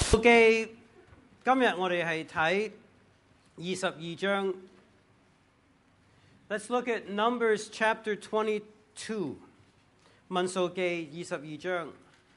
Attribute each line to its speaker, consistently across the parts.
Speaker 1: 記今日我哋係睇22章。Let's look at Numbers chapter 22. 民數記22章。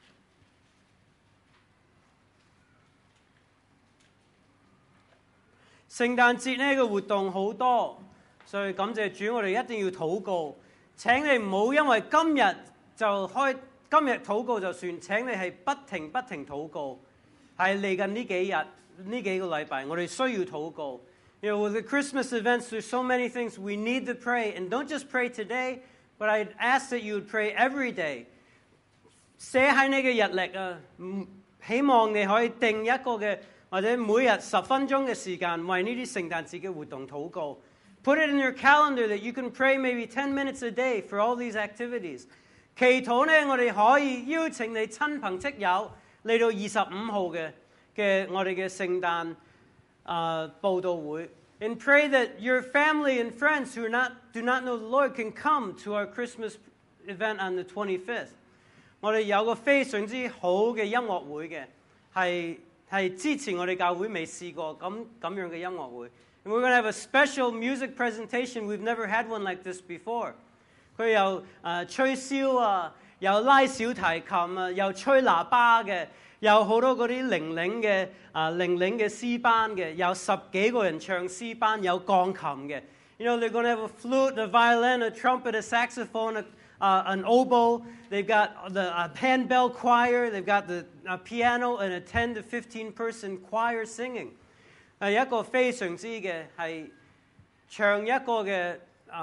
Speaker 1: 聖誕節呢個活動好多，所以感謝主，我哋一定要禱告。請你唔好因為今日禱告就算，請你係不停禱告。係嚟緊呢幾日呢幾個禮拜，我哋需要禱告。You know, with the Christmas events, there's so many things we need to pray, and don't just pray today, but I'd ask that you would pray every day. 寫喺你嘅日曆啊，希望你可以定一個嘅或者每日10分鐘嘅時間，為呢啲聖誕節嘅活動禱告。Put it in your calendar that you can pray maybe 10 minutes a day for all these activities. 祈禱呢，我哋可以邀請你親朋戚友嚟到25號嘅我哋嘅聖誕佈道會 and pray that your family and friends who do not know the Lord can come to our Christmas event on the 25th. 我哋有個非常之好嘅音樂會嘅，係之前我哋教會未試過咁樣嘅音樂會。And we're going to have a special music presentation. We've never had one like this before. 佢有吹簫啊，有拉小提琴啊，有吹喇叭嘅，有好多嗰啲零零嘅詩班嘅，有10幾個人唱詩班，有鋼琴嘅。You know, they're going to have a flute, a violin, a trumpet, a saxophone, an oboe. They've got the handbell choir. They've got the piano and a 10 to 15 person choir singing. 一個非常之嘅係唱一個嘅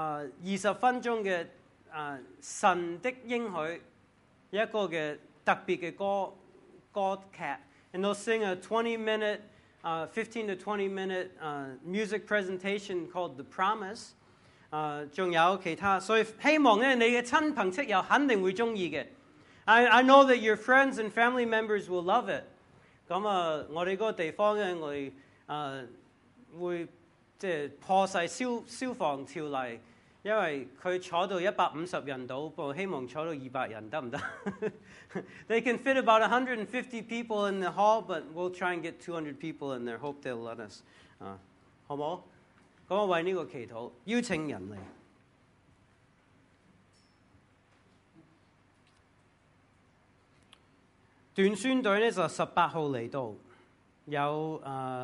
Speaker 1: 20分鐘嘅神的應許，一個嘅特別嘅歌劇 and they'll sing a 20-minute, 15 to 20-minute music presentation called The Promise. 仲有其他，所以希望咧你嘅親朋戚友肯定會中意嘅。I know that your friends and family members will love it. 咁我哋嗰個地方咧，我哋會即係破晒消防條例。因為佢坐到150人度，不過希望坐到200人得唔得？They can fit about 150 people in the hall, but we'll try and get 200 people in there. Hope they'll let us. 好冇？咁我為呢個祈禱，邀請人嚟。短宣隊呢就18號嚟到，有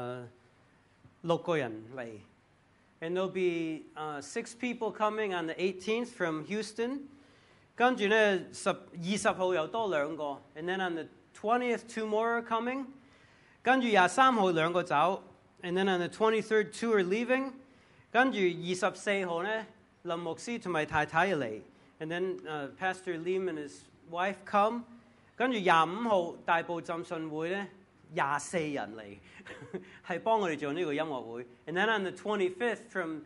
Speaker 1: 6個人嚟。And there'll be 6 people coming on the 18th from Houston. 跟住呢20號又多2個。And then on the 20th, 2 more are coming. 跟住23號2個走。And then on the 23rd, 2 are leaving. 跟住24號呢，林牧師同埋太太嚟。And then Pastor Lim and his wife come. 跟住25號大埔浸信會呢。24人嚟，係幫我哋做呢個音樂會。And then on the 25th from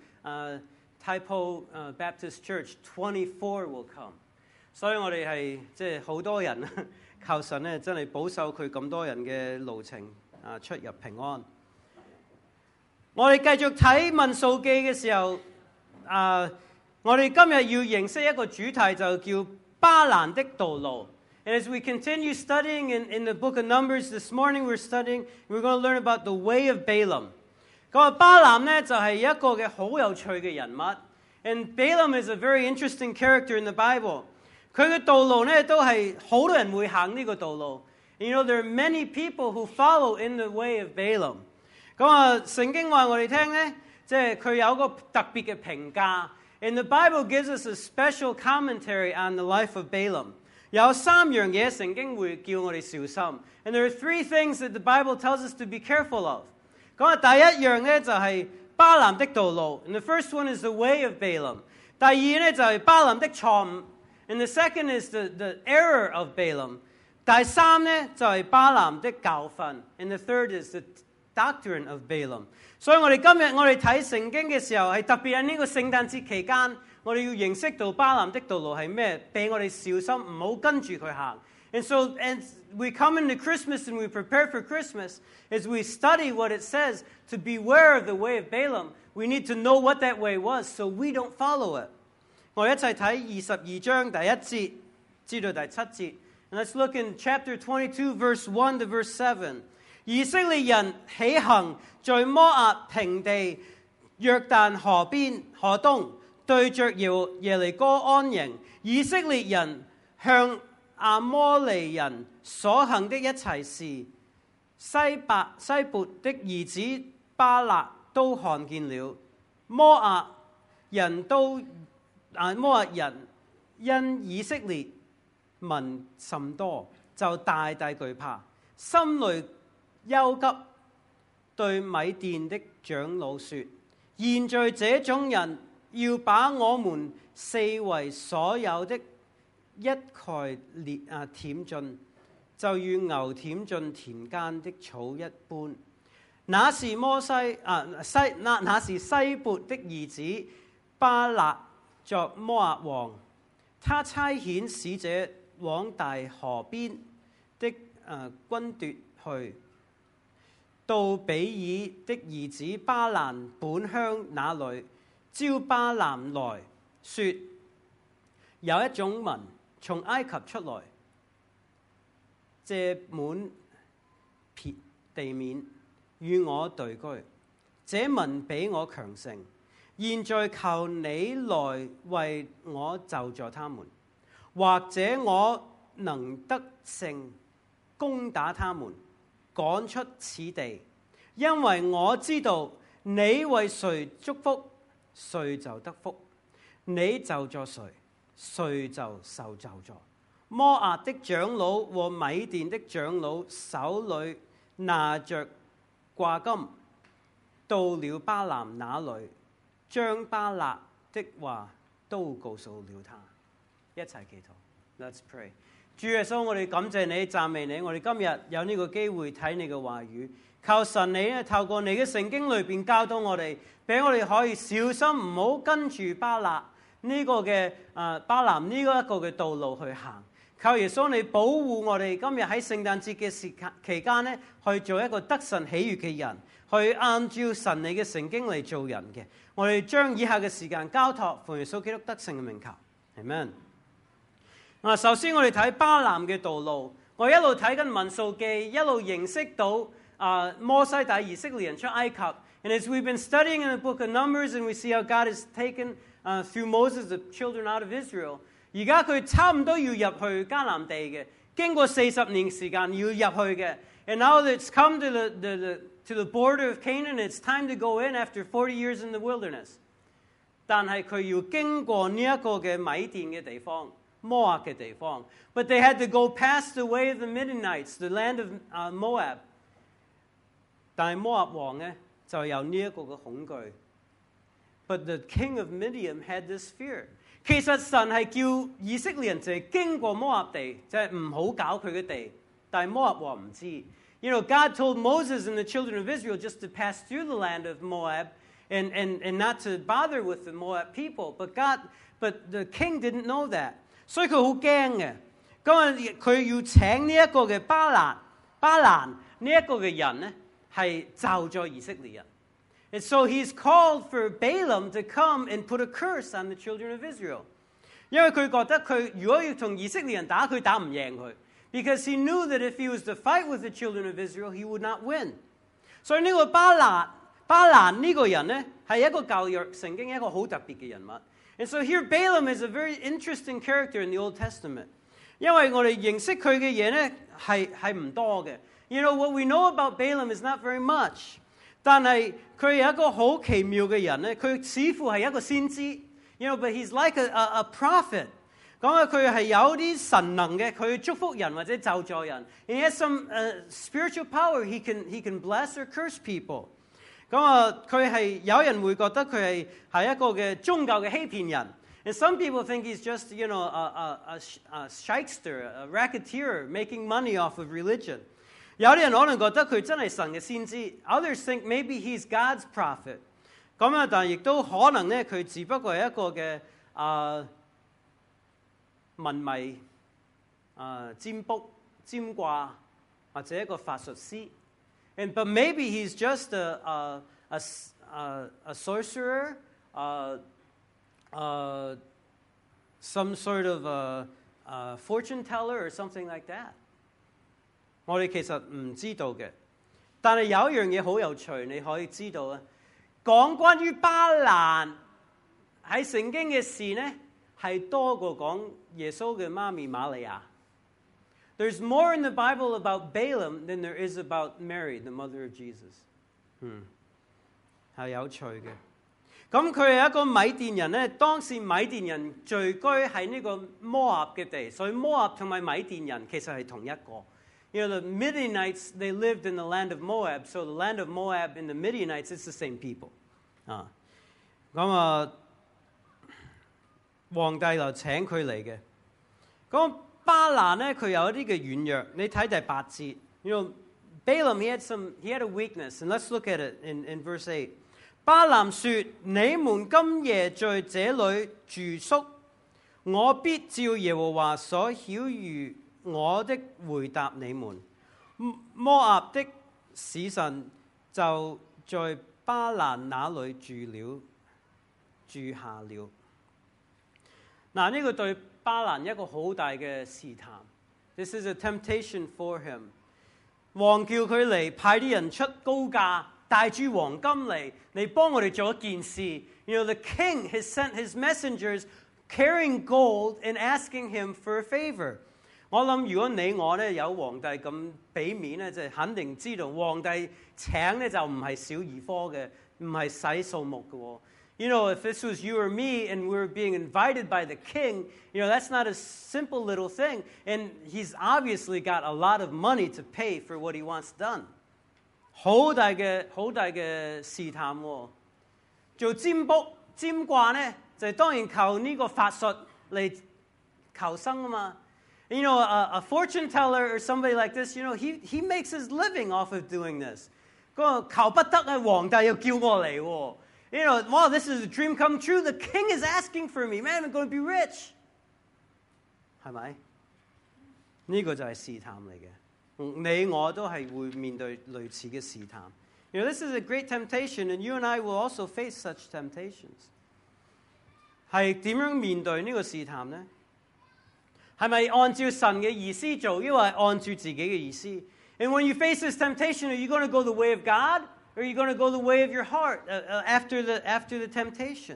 Speaker 1: Taipo Baptist Church, 24 will come. 所以我哋係即係好多人，靠神咧真係保守佢咁多人嘅路程出入平安。我哋繼續睇民數記嘅時候，我哋今日要認識一個主題就叫巴蘭的道路。And as we continue studying in the book of Numbers, this morning we're going to learn about the way of Balaam. 咁巴蘭呢就係一個嘅好有趣嘅人物。And Balaam is a very interesting character in the Bible. 佢嘅道路呢都係好多人會行呢個道路。And you know, there are many people who follow in the way of Balaam. 咁聖經話我哋聽呢，即係佢有一個特別嘅評價。And the Bible gives us a special commentary on the life of Balaam. 有3樣嘢聖經會叫我哋小心。And there are 3 things that the Bible tells us to be careful of. 咁第一樣咧就係巴蘭的道路。And the first one is the way of Balaam. 第二咧就係巴蘭的錯誤。And the second is the error of Balaam. 第三咧就係巴蘭的教訓。And the third is the doctrine of Balaam. 所以我哋今日我哋睇聖經嘅時候，係特別喺呢個聖誕節期間。我哋要認識到巴蘭的道路係咩，俾我哋小心唔好跟住佢行。And so as we come into Christmas and we prepare for Christmas, as we study what it says to beware of the way of Balaam, we need to know what that way was so we don't follow it. 我哋一齊睇22章第1節至到第7節。And let's look in chapter 22, verse 1 to verse 7. 以色列人起行，在摩押平地約旦河邊河東，對着耶利哥安營。以色列人向亞摩利人所行的一切事，西勃的兒子巴勒都看見了。摩押人因以色列民甚多，就大大懼怕，心裏憂急，對米甸的長老說：現在這種人要把我們四圍所有的一概舔盡，就如牛舔盡田間的草一般。那是西勃的兒子巴勒作摩押王，他差遣使者往大河邊的軍奪去，到比爾的兒子巴蘭本鄉那裏，召巴蘭來說：有一種民從埃及出來，借滿地面與我對居，這民比我強盛，現在求你來為我救助他們，或者我能得勝攻打他們，趕出此地，因為我知道你為誰祝福，誰就得福；你咒詛誰，誰就受咒詛。摩押的長老和米甸的長老手裏拿着掛金，到了巴蘭那裏，將巴勒的話都告訴了他。一齊祈禱 ，Let's pray。主耶穌，我哋感謝你，讚美你。我哋今日有呢個機會睇你嘅話語，靠神你咧透過你嘅聖經裏邊教導我哋，俾我哋可以小心唔好跟住巴勒呢個嘅巴蘭呢個一個嘅道路去行。靠耶穌你保護我哋今日喺聖誕節嘅期間呢，去做一個得神喜悅嘅人，去按照神你嘅聖經嚟做人嘅。我哋將以下嘅時間交託奉耶穌基督得勝嘅名求 ，Amen。首先我哋睇巴蘭嘅道路，我一路睇緊民數記，一路認識到摩西帶以色列人出埃及。And as we've been studying in the book of Numbers, and we see how God has taken through Moses the children out of Israel。而家佢差唔多要入去迦南地嘅，經過40年時間要入去嘅。And now it's come to the border of Canaan, it's time to go in after 40 years in the wilderness。但係佢要經過呢一個嘅米甸嘅地方、摩押嘅地方。But they had to go past the way of the Midianites, the land of Moab。但係摩押王呢就有呢一個嘅恐懼。But the king of Midian had this fear。其實神係叫以色列人就係經過摩押地，就係唔好搞佢嘅地。但係摩押王唔知。You know, God told Moses and the children of Israel just to pass through the land of Moab and not to bother with the Moab people. But the king didn't know that. 所以佢好驚嘅。咁佢要請呢一個嘅巴蘭呢一個嘅人呢，係咒詛以色列人。And so he's called for Balaam to come and put a curse on the children of Israel。因為佢覺得佢如果要同以色列人打，佢打唔贏佢。Because he knew that if he was to fight with the children of Israel, he would not win。所以呢個巴蘭呢個人呢，係一個舊約聖經一個好特別嘅人物。And so here Balaam is a very interesting character in the Old Testament。因為我哋認識佢嘅嘢呢，係唔多嘅。You know, what we know about Balaam is not very much。但係佢係一個好奇妙嘅人咧，佢似乎係一個先知 ，you know, but he's like a prophet。講佢係有啲神能嘅，佢祝福人或者咒詛人。And he has some spiritual power. He can bless or curse people。佢係有人會覺得佢係一個嘅宗教嘅欺騙人。And some people think he's just, you know, a shyster, a racketeer making money off of religion。有啲人可能覺得佢真係神嘅先知 ，others think maybe he's God's prophet。但係亦都可能咧，佢只不過係一個嘅文迷、占卜、占卦或者一個法術師。But maybe he's just a sorcerer, some sort of a fortune teller or something like that。我哋其實唔知道嘅。 但係有一樣嘢好有趣，你可以知道啊，講關於巴蘭喺聖經嘅事呢，係多過講耶穌嘅媽咪瑪利亞。There's more in the Bible about Balaam than there is about Mary, the mother of Jesus. 係有趣嘅。咁佢係一個米甸人咧，當時米甸人聚居喺呢個摩押嘅地，所以摩押同埋米甸人其實係同一個。You know, the Midianites, they lived in the land of Moab, so the land of Moab and the Midianites, it's the same people. 皇帝就請佢嚟嘅。咁巴蘭咧，佢有一啲嘅軟弱，你睇第8節。You know, Balaam, he had a weakness, and let's look at it in verse 8. 巴蘭說：你們今夜在這裏住宿，我必照耶和華所曉諭我的回答你們。摩押的使臣就在巴蘭那裏住下了。嗱，呢個對巴蘭一個好大嘅試探。This is a temptation for him. 王叫佢嚟，派啲人出高價，帶住黃金嚟幫我哋做一件事。You know, the king has sent his messengers carrying gold and asking him for a favor. 我諗如果你我咧有皇帝咁俾面咧，就肯定知道皇帝請咧就唔係小兒科嘅，唔係細數目嘅喎。You know, if this was you or me and we were being invited by the king, you know, that's not a simple little thing. And he's obviously got a lot of money to pay for what he wants done. 好大嘅試探喎。做占卦咧，就當然靠呢個法術嚟求生啊嘛。You know, a fortune teller or somebody like this, you know, he makes his living off of doing this. 嗰個求不得嘅皇帝又叫我嚟喎。You know, wow, this is a dream come true. The king is asking for me. Man, I'm going to be rich. 係咪？呢個就係試探嚟嘅。你我都係會面對類似嘅試探。You know, this is a great temptation, and you and I will also face such temptations. 係點樣面對呢個試探呢？係咪按照神嘅意思做，抑或係按照自己嘅意思？ And when you face this temptation, are you going to go the way of God? Or are you going to go the way of your heart after the temptation?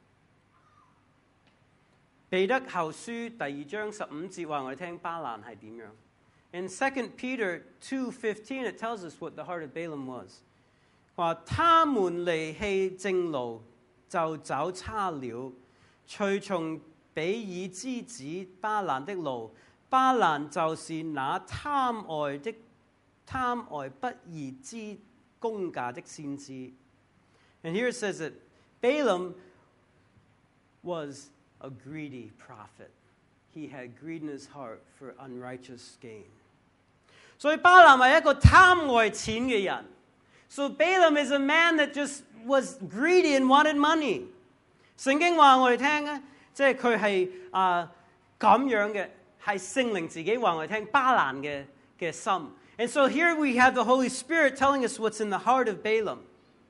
Speaker 1: 彼得後書第2章15節話我哋聽巴蘭係點樣。In 2 Peter 2:15, it tells us what the heart of Balaam was. 話他們離棄正路，就走差了，隨從比爾之子巴蘭的路。巴蘭就是那貪愛不義之公價的先知。And here it says that Balaam was a greedy prophet. He had greed in his heart for unrighteous gain. 所以巴蘭係一個貪愛錢嘅人。So Balaam is a man that just was greedy and wanted money. 聖經話我哋聽咧，即係佢係咁樣嘅，係聖靈自己話我哋聽巴蘭嘅心。And so here we have the Holy Spirit telling us what's in the heart of Balaam.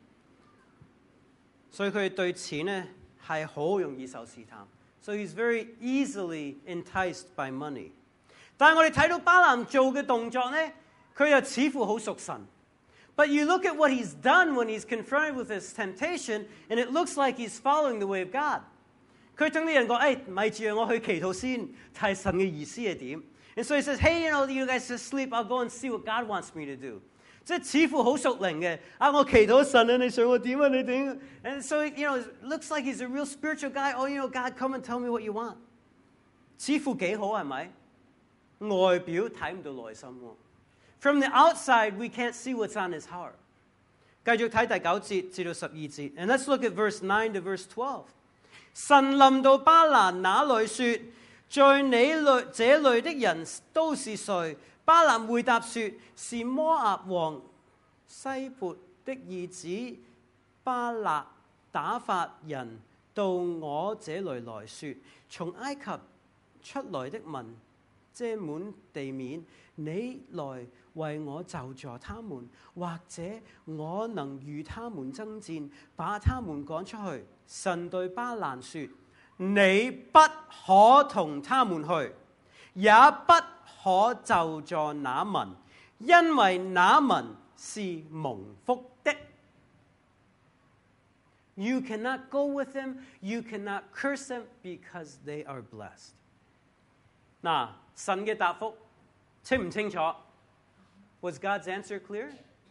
Speaker 1: 所以佢對錢咧係好容易受試探。So he's very easily enticed by money. 但係我哋睇到巴蘭做嘅動作咧，佢又似乎好屬神。But you look at what he's done when he's confronted with this temptation, and it looks like he's following the way of God. 佢同啲人講：咪住，我去祈禱先，睇神嘅意思係點。And so he says, hey, you know, you guys just sleep. I'll go and see what God wants me to do. 即係似乎好屬靈嘅。我祈禱神啊，你想我點啊？你點 ？And so, you know, it looks like he's a real spiritual guy. Oh, you know, God, come and tell me what you want. 似乎幾好係咪？外表睇唔到內心喎。From the outside, we can't see what's on his heart. 繼續睇第9節至到12節。And let's look at verse 9 to verse 12. 神臨到巴蘭那裏說：在你這裏的人都是誰？巴蘭回答說：是摩押王西撥的兒子巴勒打發人到我這裏來說：從埃及出來的民遮滿地面，你來為我就助他們，或者我能與他們爭戰，把他們趕出去。神對巴蘭說：你不可同他們去，也不可就助那民，因為那民是蒙福的。You cannot go with them, you cannot curse them because they are blessed. 嗱，神嘅答覆清唔清楚 ？Was God's answer clear？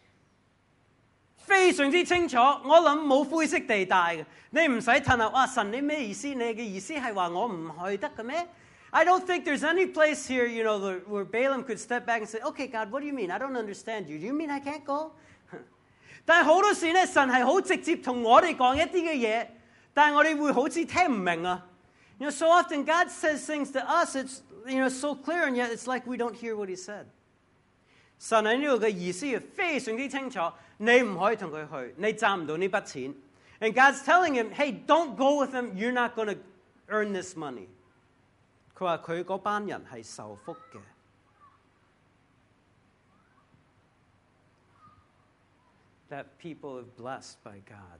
Speaker 1: 非常之清楚，我諗冇灰色地帶嘅。你唔使褪啊！哇，神你咩意思？你嘅意思係話我唔去得嘅咩？ I don't think there's any place here, where Balaam could step back and say, "Okay, God, what do you mean? I don't understand you. Do you mean I can't go?" 但係好多時咧，神係好直接同我哋講一啲嘅嘢，但係我哋會好似聽唔明啊。So often God says things to us, it's so clear, and yet it's like we don't hear what He said. 神喺呢度嘅意思係非常之清楚，你唔可以同佢去，你賺唔到呢筆錢。And God's telling him, "Hey, don't go with him. You're not going to earn this money." 佢話佢嗰班人係受福嘅。That people are blessed by God.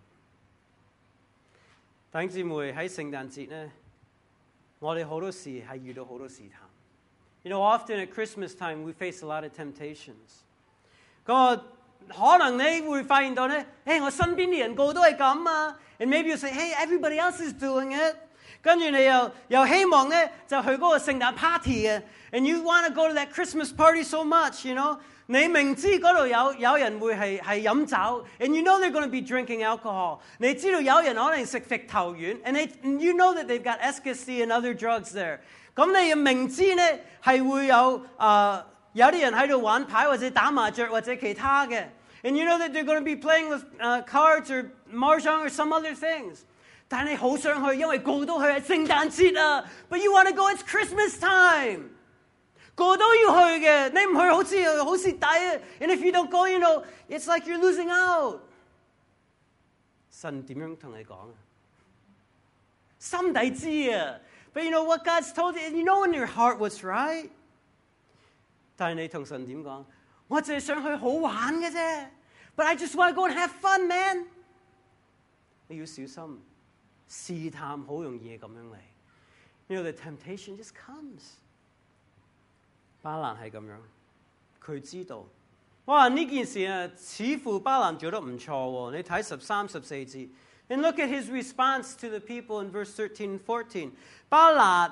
Speaker 1: 弟兄姊妹喺聖誕節咧，我哋好多時係遇到好多試探。Often at Christmas time we face a lot of temptations. 可能你會發現到咧，我身邊啲人個個都係咁啊。And maybe you say, "Hey, everybody else is doing it." 跟住你又希望咧就去嗰個聖誕 party 嘅 ，and you want to go to that Christmas party so much,你明知嗰度有人會係飲酒 ，and you know they're going to be drinking alcohol。你知道有人可能食揈頭丸 ，and you know that they've got ecstasy and other drugs there。咁你又明知咧係會有啲人喺度玩牌或者打麻雀或者其他嘅 ，and you know that they're going to be playing with cards or mahjong or some other things。但係你好想去，因為個個都去係聖誕節啊 ，but you want to go, it's Christmas time。個個都要去嘅，你唔去好蝕底啊 ！And if you don't go, it's like you're losing out。神點樣同你講啊？心底知啊 ，but you know what God's told you, you know in your heart what's right。但係你同神點講？我淨係想去好玩嘅啫 ，but I just want to go and have fun, man。你要小心，試探好容易係咁樣嚟。The temptation just comes。巴蘭係咁樣，佢知道，哇呢件事啊，似乎巴蘭做得唔錯喎。你睇13、14節 ，and look at his response to the people in verse 13 and 14。巴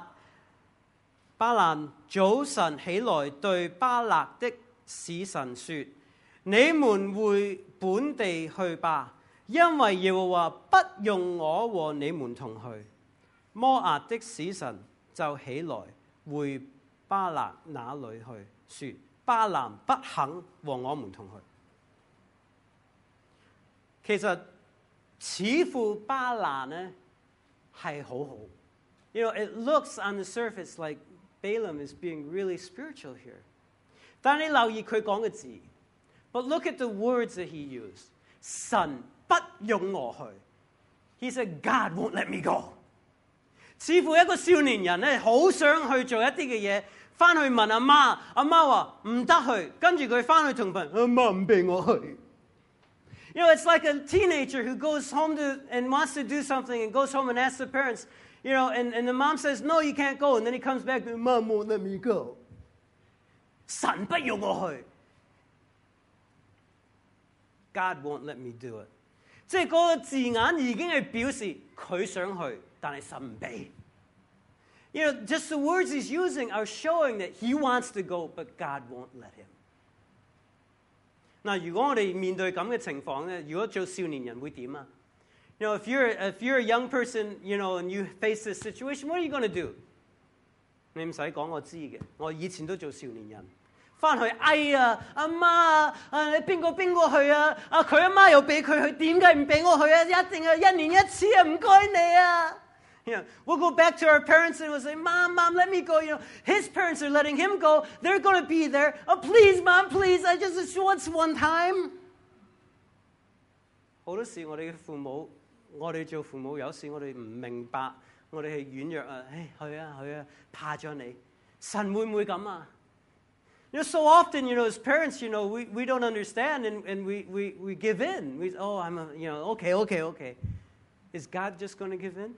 Speaker 1: 蘭早晨起來對巴勒的使臣說：你們回本地去吧，因為耶和華不用我和你們同去。摩押的使臣就起來回巴勒那裏去，說巴蘭不肯和我們同去。其實似乎巴蘭呢係好好，it looks on the surface like Balaam is being really spiritual here。但你留意佢講嘅字 ，but look at the words that he used。神不用我去 ，he said God won't let me go。似乎一個少年人咧，好想去做一啲嘅嘢，翻去問阿媽，阿媽話唔得去，跟住佢翻去同朋友，阿媽唔俾我去。It's like a teenager who goes home and wants to do something and goes home and asks the parents, and the mom says, "No, you can't go," and then he comes back, "Mom won't let me go." 神不用我去 ，God won't let me do it。即係嗰個字眼已經係表示佢想去。但係神唔俾。Just the words he's using are showing that he wants to go, but God won't let him。嗱，如果我哋面對咁嘅情況咧，如果做少年人會點啊 ？If you're a young person, and you face this situation, what are you going to do？ 你唔使講，我知嘅，我以前都做少年人。翻去阿媽你邊個去啊？佢阿媽又俾佢去，點解唔俾我去啊？一定係1年1次啊！唔該你啊！We'll go back to our parents and we'll say, Mom, let me go. His parents are letting him go. They're going to be there. Oh, please, Mom, please. I just want one time. 好多時我哋嘅父母，我哋做父母有時我哋唔明白，我哋係軟弱啊！去啊，怕咗你。神會唔會咁啊？So often, as parents, we don't understand and we give in. Okay. Is God just going to give in?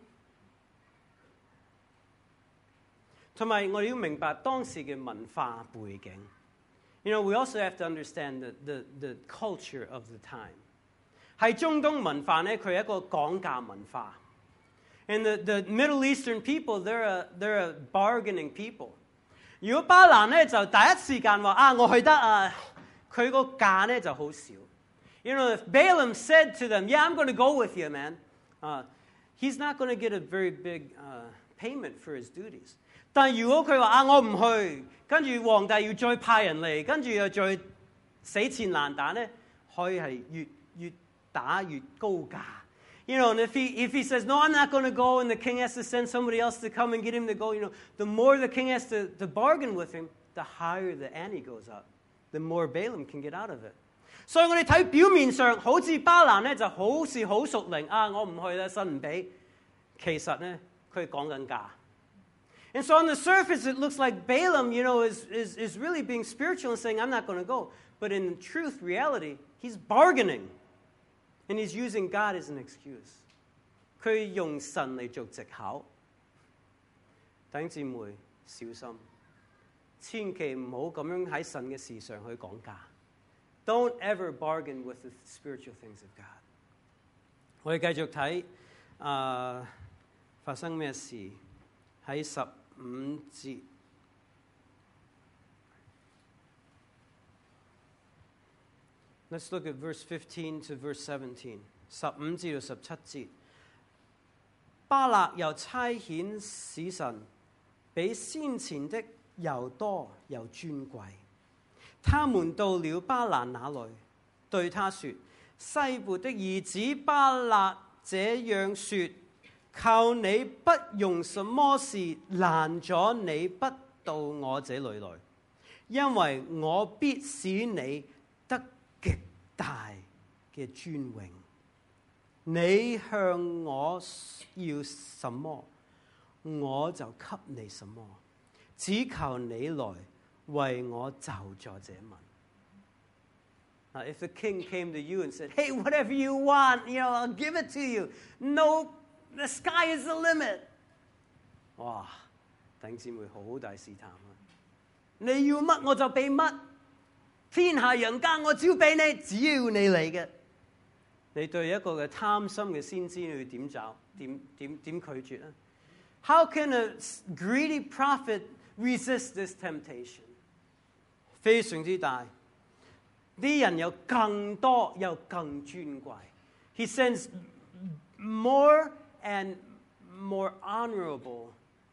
Speaker 1: 同埋我哋要明白當時嘅文化背景 You know, we also have to understand the culture of the time. 喺中東文化咧，佢係一個講價文化。And the Middle Eastern people, they're a bargaining people. 如果巴蘭咧就第一時間話我去得佢個價咧就好少。You know, if Balaam said to them, "Yeah, I'm going to go with you, man," he's not going to get a very big payment for his duties. 但如果佢話我唔去，跟住皇帝要再派人嚟，跟住又再死纏爛打咧，可以係越打越高價。You know, and if he says, "No, I'm not going to go," and the king has to send somebody else to come and get him to go, you know, the more the king has to bargain with him, the higher the ante goes up. The more Balaam can get out of it. 所以我哋睇表面上好似巴蘭咧就好似好屬靈我唔去啦，神唔俾。其實咧佢講緊價。And so on the surface it looks like Balaam, you know, is really being spiritual and saying, "I'm not going to go." But in truth, reality, he's bargaining. And he's using God as an excuse. 佢用神嚟做藉口。弟兄姊妹小心，千祈唔好咁樣喺神嘅事上去講價。Don't ever bargain with the spiritual things of God. 我哋繼續睇發生咩事喺15節。Let's look at verse 15 to verse 17. 15至到17節。巴勒又差遣使臣，比先前的又多又尊貴。他們到了巴蘭那裏，對他說：西撥的兒子巴勒這樣說：求你不用什麼事攔咗你不到我這裏來，因為我必使你得極大嘅尊榮。你向我要什麼，我就給你什麼，只求你來為我就助這民。Now, if the king came to you and said, "Hey, whatever you want, you know, I'll give it to you. No, the sky is the limit." 哇，弟兄姊妹好大試探你要乜我就俾乜，天下人間我只要俾你，只要你嚟嘅。你對一個嘅貪心嘅先知，你要點拒絕啊 ？How can a greedy prophet resist this temptation? 非常之大，啲人有更多又更尊貴。He sends more and more honorable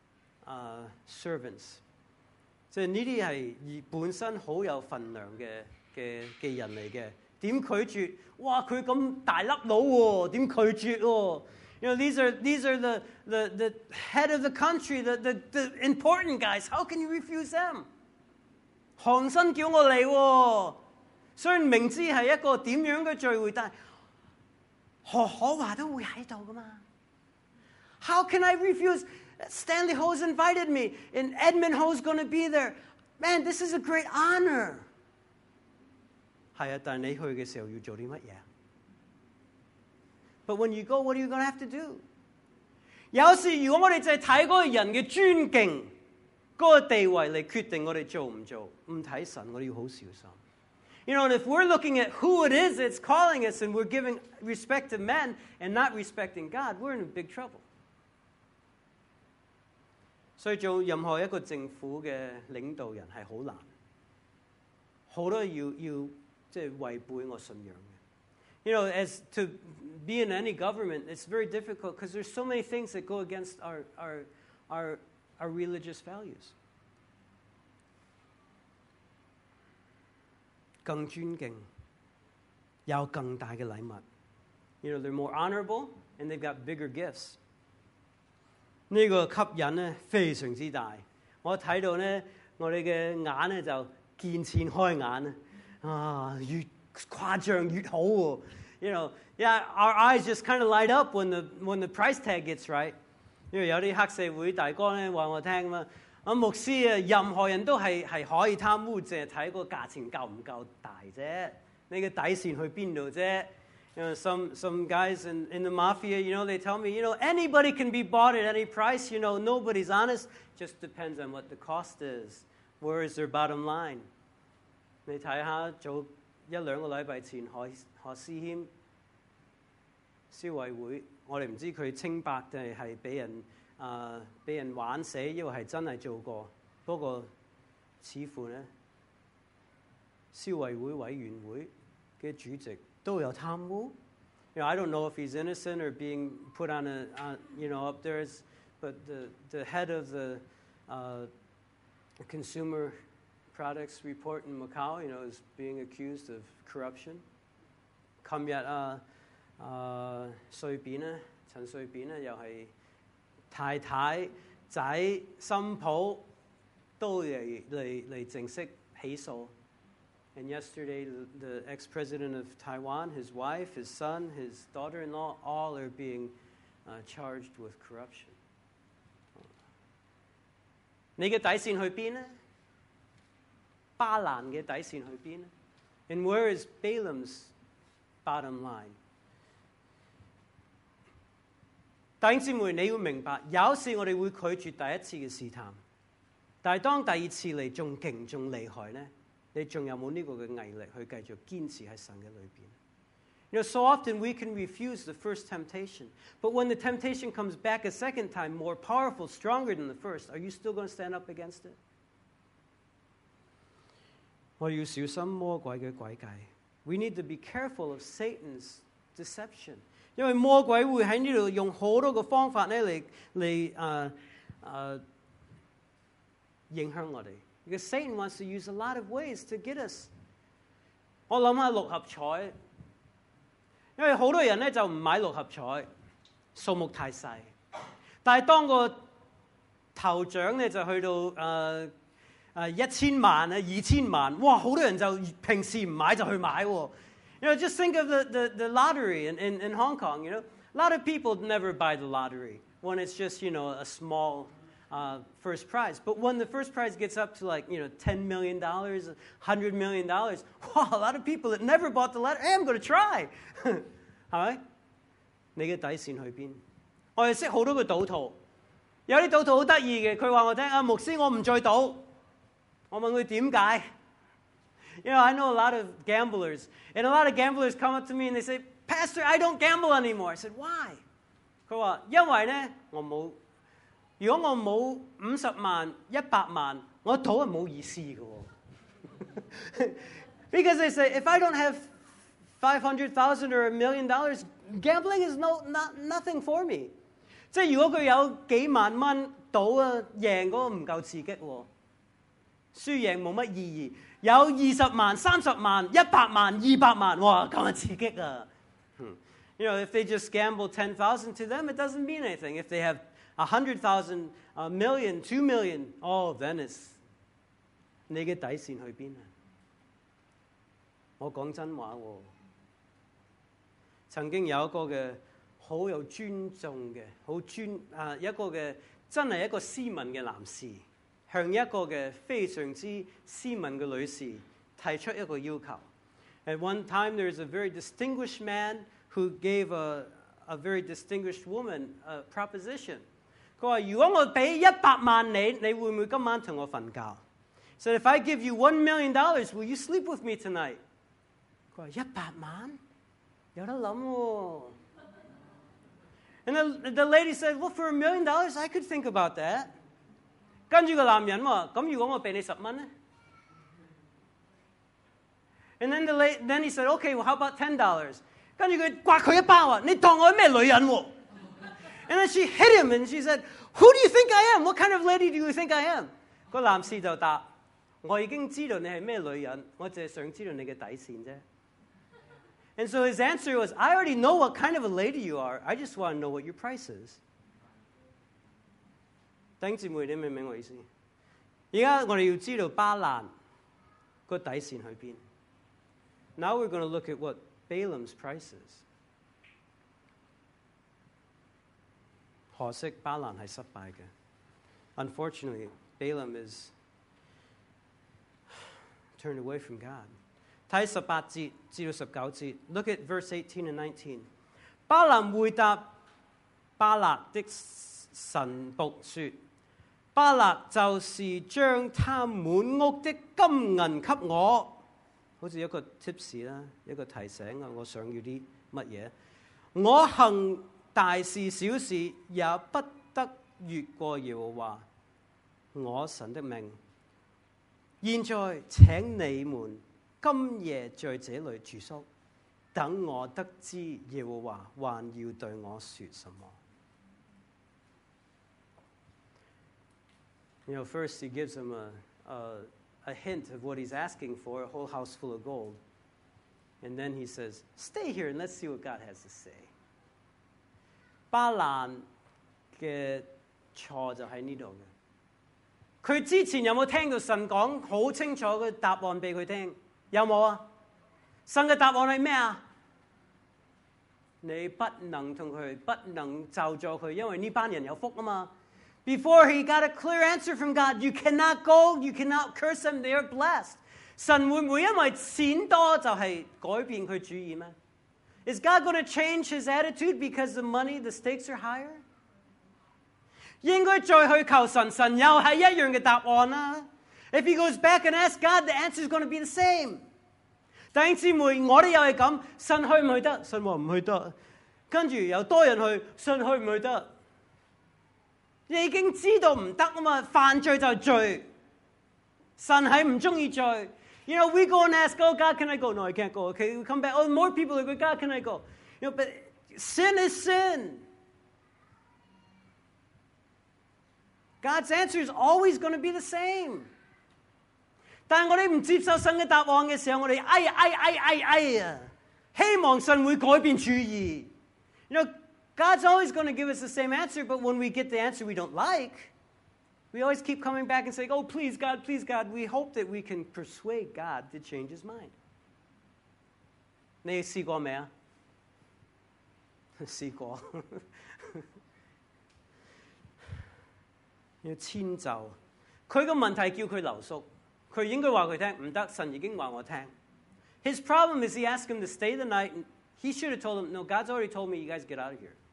Speaker 1: servants。即係呢啲係本身好有份量嘅人嚟嘅。點拒絕？哇！佢咁大粒佬喎，點拒絕喎 ？You know, these are the head of the country, the important guys. How can you refuse them? 韓生叫我嚟喎，雖然明知係一個點樣嘅聚會，但係何可華都會喺度噶嘛 ？How can I refuse? Stanley Ho's invited me, and Edmund Ho's going to be there. Man, this is a great honor. 係啊，但係你去嘅時候要做啲乜嘢 ？But when you go, what are you going to have to do? 有時如果我哋就係睇嗰個人嘅尊敬、嗰個地位嚟決定我哋做唔做，唔睇神，我哋要好小心。You know, and if we're looking at who it is that's calling us and we're giving respect to men and not respecting God, we're in big trouble. 所以做任何一個政府嘅領導人係好難，好多要即係違背我信仰嘅。You know, as to be in any government, it's very difficult because there's so many things that go against our religious values. 更尊敬，有更大嘅禮物。You know, they're more honorable and they've got bigger gifts. 呢個吸引咧非常之大。我睇到咧，我哋嘅眼咧就見錢開眼越誇張越好喎。You know, yeah, our eyes just kind of light up when the price tag gets right. 因為有啲黑社會大哥咧話我聽嘛，牧師任何人都係可以貪污，淨係睇個價錢夠唔夠大啫，你嘅底線去邊度啫？ You know, some guys in the mafia, you know, they tell me, you know, anybody can be bought at any price. You know, nobody's honest. Just depends on what the cost is. Where is their bottom line? 你睇下早1-2個禮拜前何思謙消委會，我哋唔知佢清白定係俾人玩死，因為係真係做過。不過似乎呢，消委會委員會嘅主席都有貪污。I don't know if he's innocent or being put on up there, but the head of the Consumer Products Report in Macau, is being accused of corruption. 琴日瑞典咧，陳瑞典咧又係太太仔新抱都嚟正式起訴。And yesterday, the ex-president of Taiwan, his wife, his son, his daughter-in-law, all are being charged with corruption. 你嘅底線去邊呢？巴蘭嘅底線去邊呢？ And where is Balaam's bottom line? 弟兄姊妹，你要明白，有時我哋會拒絕第一次嘅試探，但係當第二次嚟仲勁仲厲害呢？你仲有冇呢個嘅毅力去繼續堅持喺神嘅裏邊？So often we can refuse the first temptation, but when the temptation comes back a second time, more powerful, stronger than the first, are you still going to stand up against it? 我要小心魔鬼嘅詭計。We need to be careful of Satan's deception， 因為魔鬼會喺呢度用好多個方法咧嚟影響我哋。Because Satan wants to use a lot of ways to get us。我諗下六合彩，因為好多人咧就唔買六合彩，數目太細。但係當個頭獎咧就去到1000萬啊、2000萬，哇！好多人就平時唔買就去買喎。Just think of the lottery in Hong Kong. A lot of people never buy the lottery when it's just a small first prize. But when the first prize gets up to $10 million, $100 million, wow, a lot of people that never bought the lottery, hey, I'm going to try. 係咪？你嘅底線去邊？我哋識好多個賭徒，有啲賭徒好得意嘅，佢話我聽牧師，我唔再賭。我問佢點解？I know a lot of gamblers, and a lot of gamblers come up to me and they say, Pastor, I don't gamble anymore. I said, why? 佢話因為咧如果我冇50萬、100萬，我賭係冇意思嘅喎。Because they say, if I don't have $500,000 or $1 million, gambling is nothing for me. 即係如果佢有幾萬蚊賭啊，贏嗰個唔夠刺激喎，輸贏冇乜意義。有20萬、30萬、100萬、200萬，哇，咁啊刺激啊！If they just gamble 10,000 to them, it doesn't mean anything. If they have 100,000, a million, 2 million, oh, then it's 你嘅底線去邊啊？我講真話喎，曾經有一個嘅好有尊重嘅，一個嘅真係一個斯文嘅男士，向一個嘅非常之斯文嘅女士提出一個要求。At one time, there is a very distinguished man who gave a very distinguished woman a proposition. 佢話：如果我俾100萬你會唔會今晚同我瞓覺？So if I give you $1 million, will you sleep with me tonight? 佢話100萬有得諗喎。And the lady said, well, for $1 million, I could think about that. 跟住個男人話：咁如果我俾你10蚊咧 ？And then he said, okay, well, how about $10? 跟住佢刮佢一巴話：你當我係咩女人喎 ？And then she hit him and she said, who do you think I am? What kind of lady do you think I am? 個男士就答：我已經知道你係咩女人，我淨係想知道你嘅底線啫。And so his answer was, I already know what kind of a lady you are. I just want to know what your price is. 弟兄姊妹，你明唔明我意思？而家我哋要知道巴蘭個底線去邊。Now we're going to look at what Balaam's price is. 可惜巴蘭係失敗嘅。Unfortunately, Balaam is turned away from God. 睇18節至到19節 ，Look at verse 18 and 19. 巴蘭回答巴勒的臣僕說：巴勒就是將他滿屋的金銀給我。 好似一個 tips 啦，一個提醒啊，我想要啲乜嘢？我行大事小事，也不得越過耶和華我神的命。現在請你們今夜在這裏住宿，等我得知耶和華還要對我說什麼。You know, first he gives him a hint of what he's asking for, a whole house full of gold. And then he says, stay here and let's see what God has to say. 巴蘭嘅錯就喺呢度嘅。佢之前有冇聽到神講好清楚嘅答案俾佢聽？有冇啊？神嘅答案係咩啊？你不能同佢，不能咒詛佢，因為呢班人有福啊嘛。Before he got a clear answer from God, you cannot go, you cannot curse them, they are blessed. 神會唔會因為錢多就係改變佢主意咩？ Is God going to change his attitude because the money, the stakes are higher? 應該再去求神，神又係一樣嘅答案啦。If he goes back and asks God, the answer is going to be the same. 弟兄姊妹，我哋又係咁，神去唔去得？神話唔去得。跟住又多人去，神去唔去得？你已經知道唔得啊嘛，犯罪就係罪。神係唔中意罪。You know, we go and ask, oh, God, can I go? No, I can't go. Okay, we come back. Oh, more people are going, God, can I go? You know, but sin is sin. God's answer is always going to be the same. 但係我哋唔接受神嘅答案嘅時候，我哋哎，希望神會改變主意。You know, God's always going to give us the same answer, but when we get the answer we don't like, we always keep coming back and saying, oh, please, God, please, God. We hope that we can persuade God to change his mind. 你試過未啊？試過。要遷就。佢個問題叫佢留宿，佢應該話佢聽，唔得，神已經話我聽。His problem is he asked him to stay the night, and he should have told him, no, God's already told me you guys get out of here.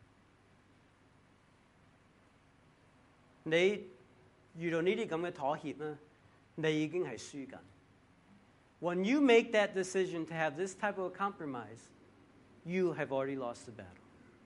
Speaker 1: 你遇到呢啲咁嘅妥協咧，你已經係輸緊。When you make that decision to have this type of a compromise, you have already lost the battle.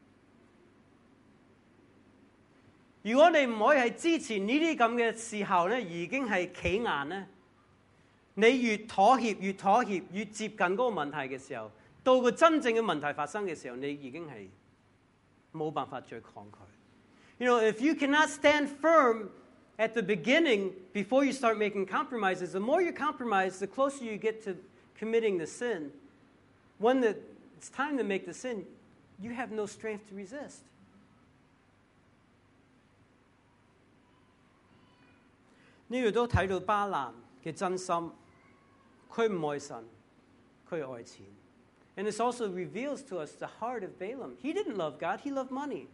Speaker 1: 如果你唔可以喺之前呢啲咁嘅時候咧，已經係企硬咧，你越妥協，越接近嗰個問題嘅時候，到個真正嘅問題發生嘅時候，你已經係冇辦法再抗拒。You know, if you cannot stand firm at the beginning before you start making compromises, the more you compromise, the closer you get to committing the sin. When it's time to make the sin, you have no strength to resist. 呢度都睇到巴蘭嘅真心，佢唔愛神，佢愛錢。And this also reveals to us the heart of Balaam. He didn't love God, he loved money.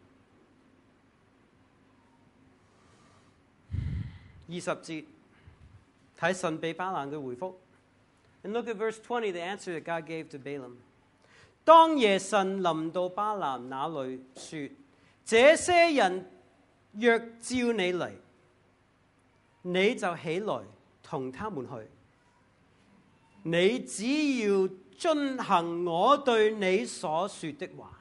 Speaker 1: 20節睇神俾巴蘭嘅回覆。And look at verse 20, the answer that God gave to Balaam. 當夜神臨到巴蘭那裏說：這些人若照你嚟，你就起來同他們去。你只要遵行我對你所說的話。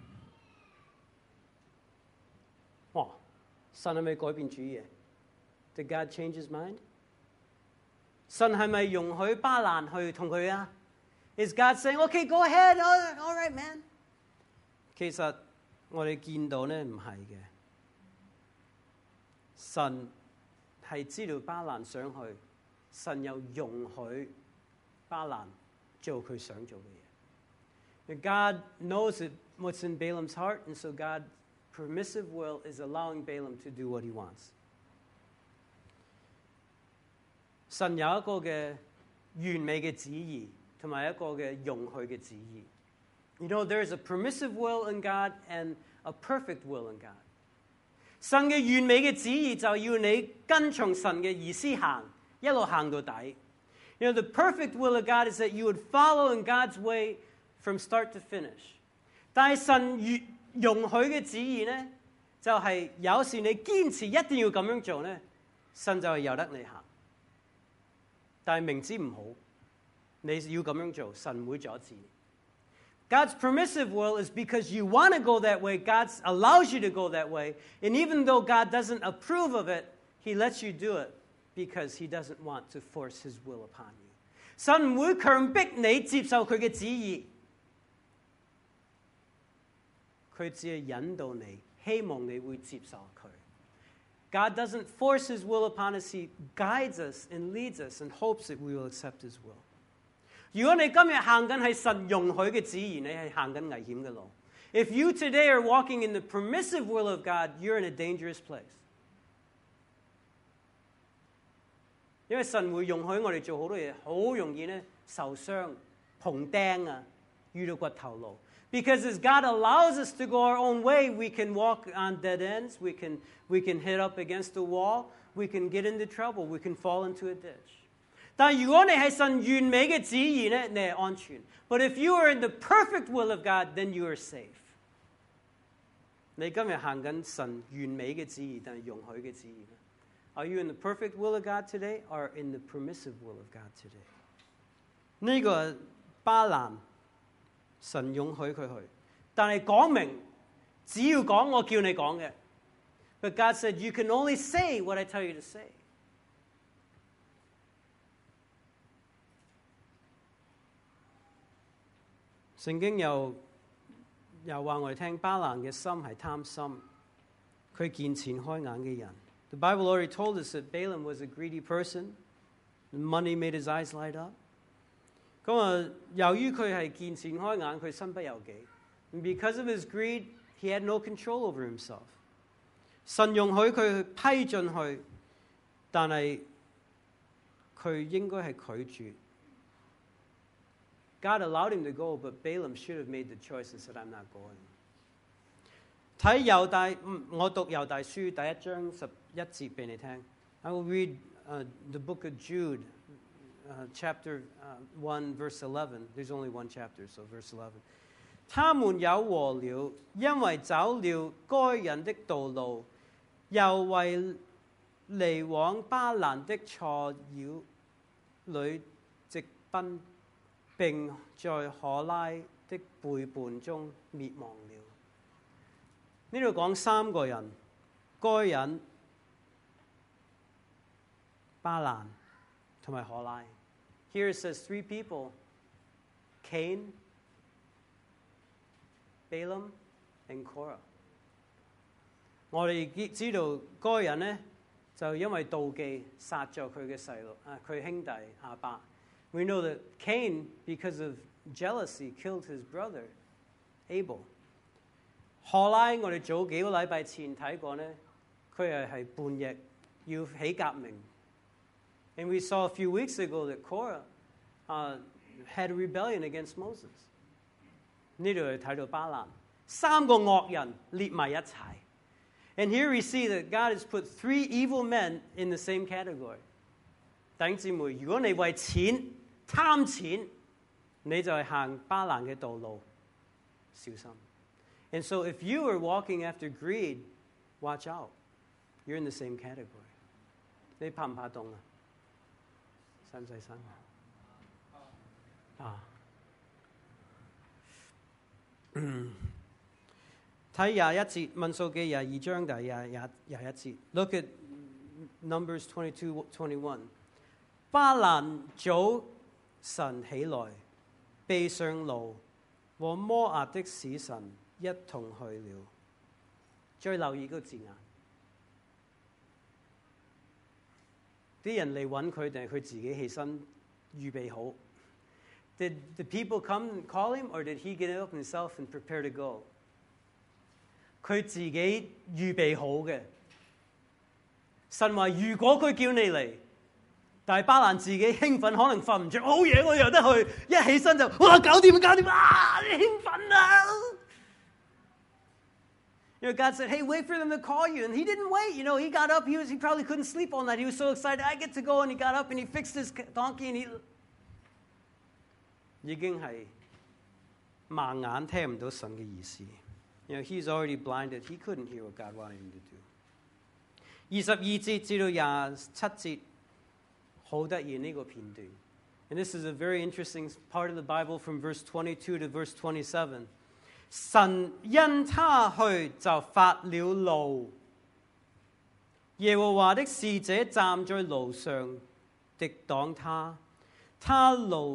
Speaker 1: 哇！神係咪改變主意？Did God change his mind? 神係咪容許巴蘭去同佢啊 ？Is God saying, okay, go ahead, all right, man? 其實我哋見到咧唔係嘅，神係知道巴蘭想去，神又容許巴蘭做佢想做嘅嘢。God knows what's in Balaam's heart, and so God's permissive will is allowing Balaam to do what he wants. 神有一個嘅完美嘅旨意，同埋一個嘅容許嘅旨意。You know, there is a permissive will in God and a perfect will in God. 神嘅完美嘅旨意就要你跟從神嘅意思行，一路行到底。You know, the perfect will of God is that you would follow in God's way from start to finish. 但係神容許嘅旨意咧，就係有時你堅持一定要咁樣做咧，神就係由得你行。但係明知唔好， 你要咁樣做，神唔會阻止你。God's permissive will is because you want to go that way. God allows you to go that way. And even though God doesn't approve of it, He lets you do it because He doesn't want to force His will upon you. 神唔會強迫你接受佢嘅旨意，佢只係引導你，希望你會接受佢。God doesn't force His will upon us. He guides us and leads us and hopes that we will accept His will. 如果你今日行緊係神容許嘅旨意，你係行緊危險嘅路。If you today are walking in the permissive will of God, you're in a dangerous place. 因為神會容許我哋做好多嘢，好容易咧受傷、碰釘啊，遇到骨頭路。Because as God allows us to go our own way, we can walk on dead ends, we can hit up against the wall, we can get into trouble, we can fall into a ditch. 但如果你係神完美嘅旨意咧，你係安全。But if you are in the perfect will of God, then you are safe. 你今日行緊神完美嘅旨意，定係容許嘅旨意咧？ Are you in the perfect will of God today, or in the permissive will of God today? 呢個巴蘭，神容許佢去，但係講明只要講我叫你講嘅。But God said, you can only say what I tell you to say. 聖經又話我哋聽，巴蘭嘅心係貪心，佢見錢開眼嘅人。The Bible already told us that Balaam was a greedy person. Money made his eyes light up. 咁啊，由於佢係見錢開眼，佢身不由己。And because of his greed, he had no control over himself. 神容許佢批進去，但係佢應該係拒絕。God allowed him to go, but Balaam should have made the choice and said, I'm not going. 睇猶大，我讀猶大書第1章11節俾你聽。I will read the book of Jude, chapter 1, verse 11. There's only one chapter, so verse 11. 他們有禍了，因為走了該人的道路，又為離往巴蘭的錯繞裏直奔。並在可拉的背叛中滅亡了。呢度講3個人，該人、巴蘭同埋可拉。Here it says 3 people: Cain, Balaam, and Korah. 我哋知道該人呢，就因為妒忌殺咗佢嘅細路佢兄弟亞伯。We know that Cain, because of jealousy, killed his brother, Abel. 可拉，我哋早幾個禮拜前睇過呢，佢係叛逆，要起革命。And we saw a few weeks ago that Korah had a rebellion against Moses. 呢度睇到巴蘭，3個惡人列埋一齊。And here we see that God has put 3 evil men in the same category. 弟兄姊妹，如果你為錢貪錢，你就係行巴蘭嘅道路，小心。And so if you are walking after greed, watch out. You're in the same category. 你怕唔怕凍啊？使唔使身啊？睇21節，民數記22章第21節。Look at Numbers 22:21. 巴蘭早晨起來，備上驢，和摩押的使臣一同去了。最留意個字眼，啲人嚟揾佢定係佢自己起身預備好 ？Did the people come and call him, or did he get up himself and prepare to go? 佢自己預備好嘅。神話如果佢叫你嚟。但係巴蘭自己興奮，可能瞓唔着，好嘢我有得去，一起身就哇搞掂啊！你興奮啊！ God said, hey, wait for them to call you. And he didn't wait. He got up. He probably couldn't sleep all night. He was so excited. I get to go. And he got up and he fixed his donkey. And he 已經係盲眼聽唔到神嘅意思。He's already blinded. He couldn't hear what God wanted him to do. 22節至到27節。好得意呢個片段， And this is a very interesting part of the Bible from verse 22 to verse 27. 神因他去就發了怒，耶和華的使者站在路上敵擋他，他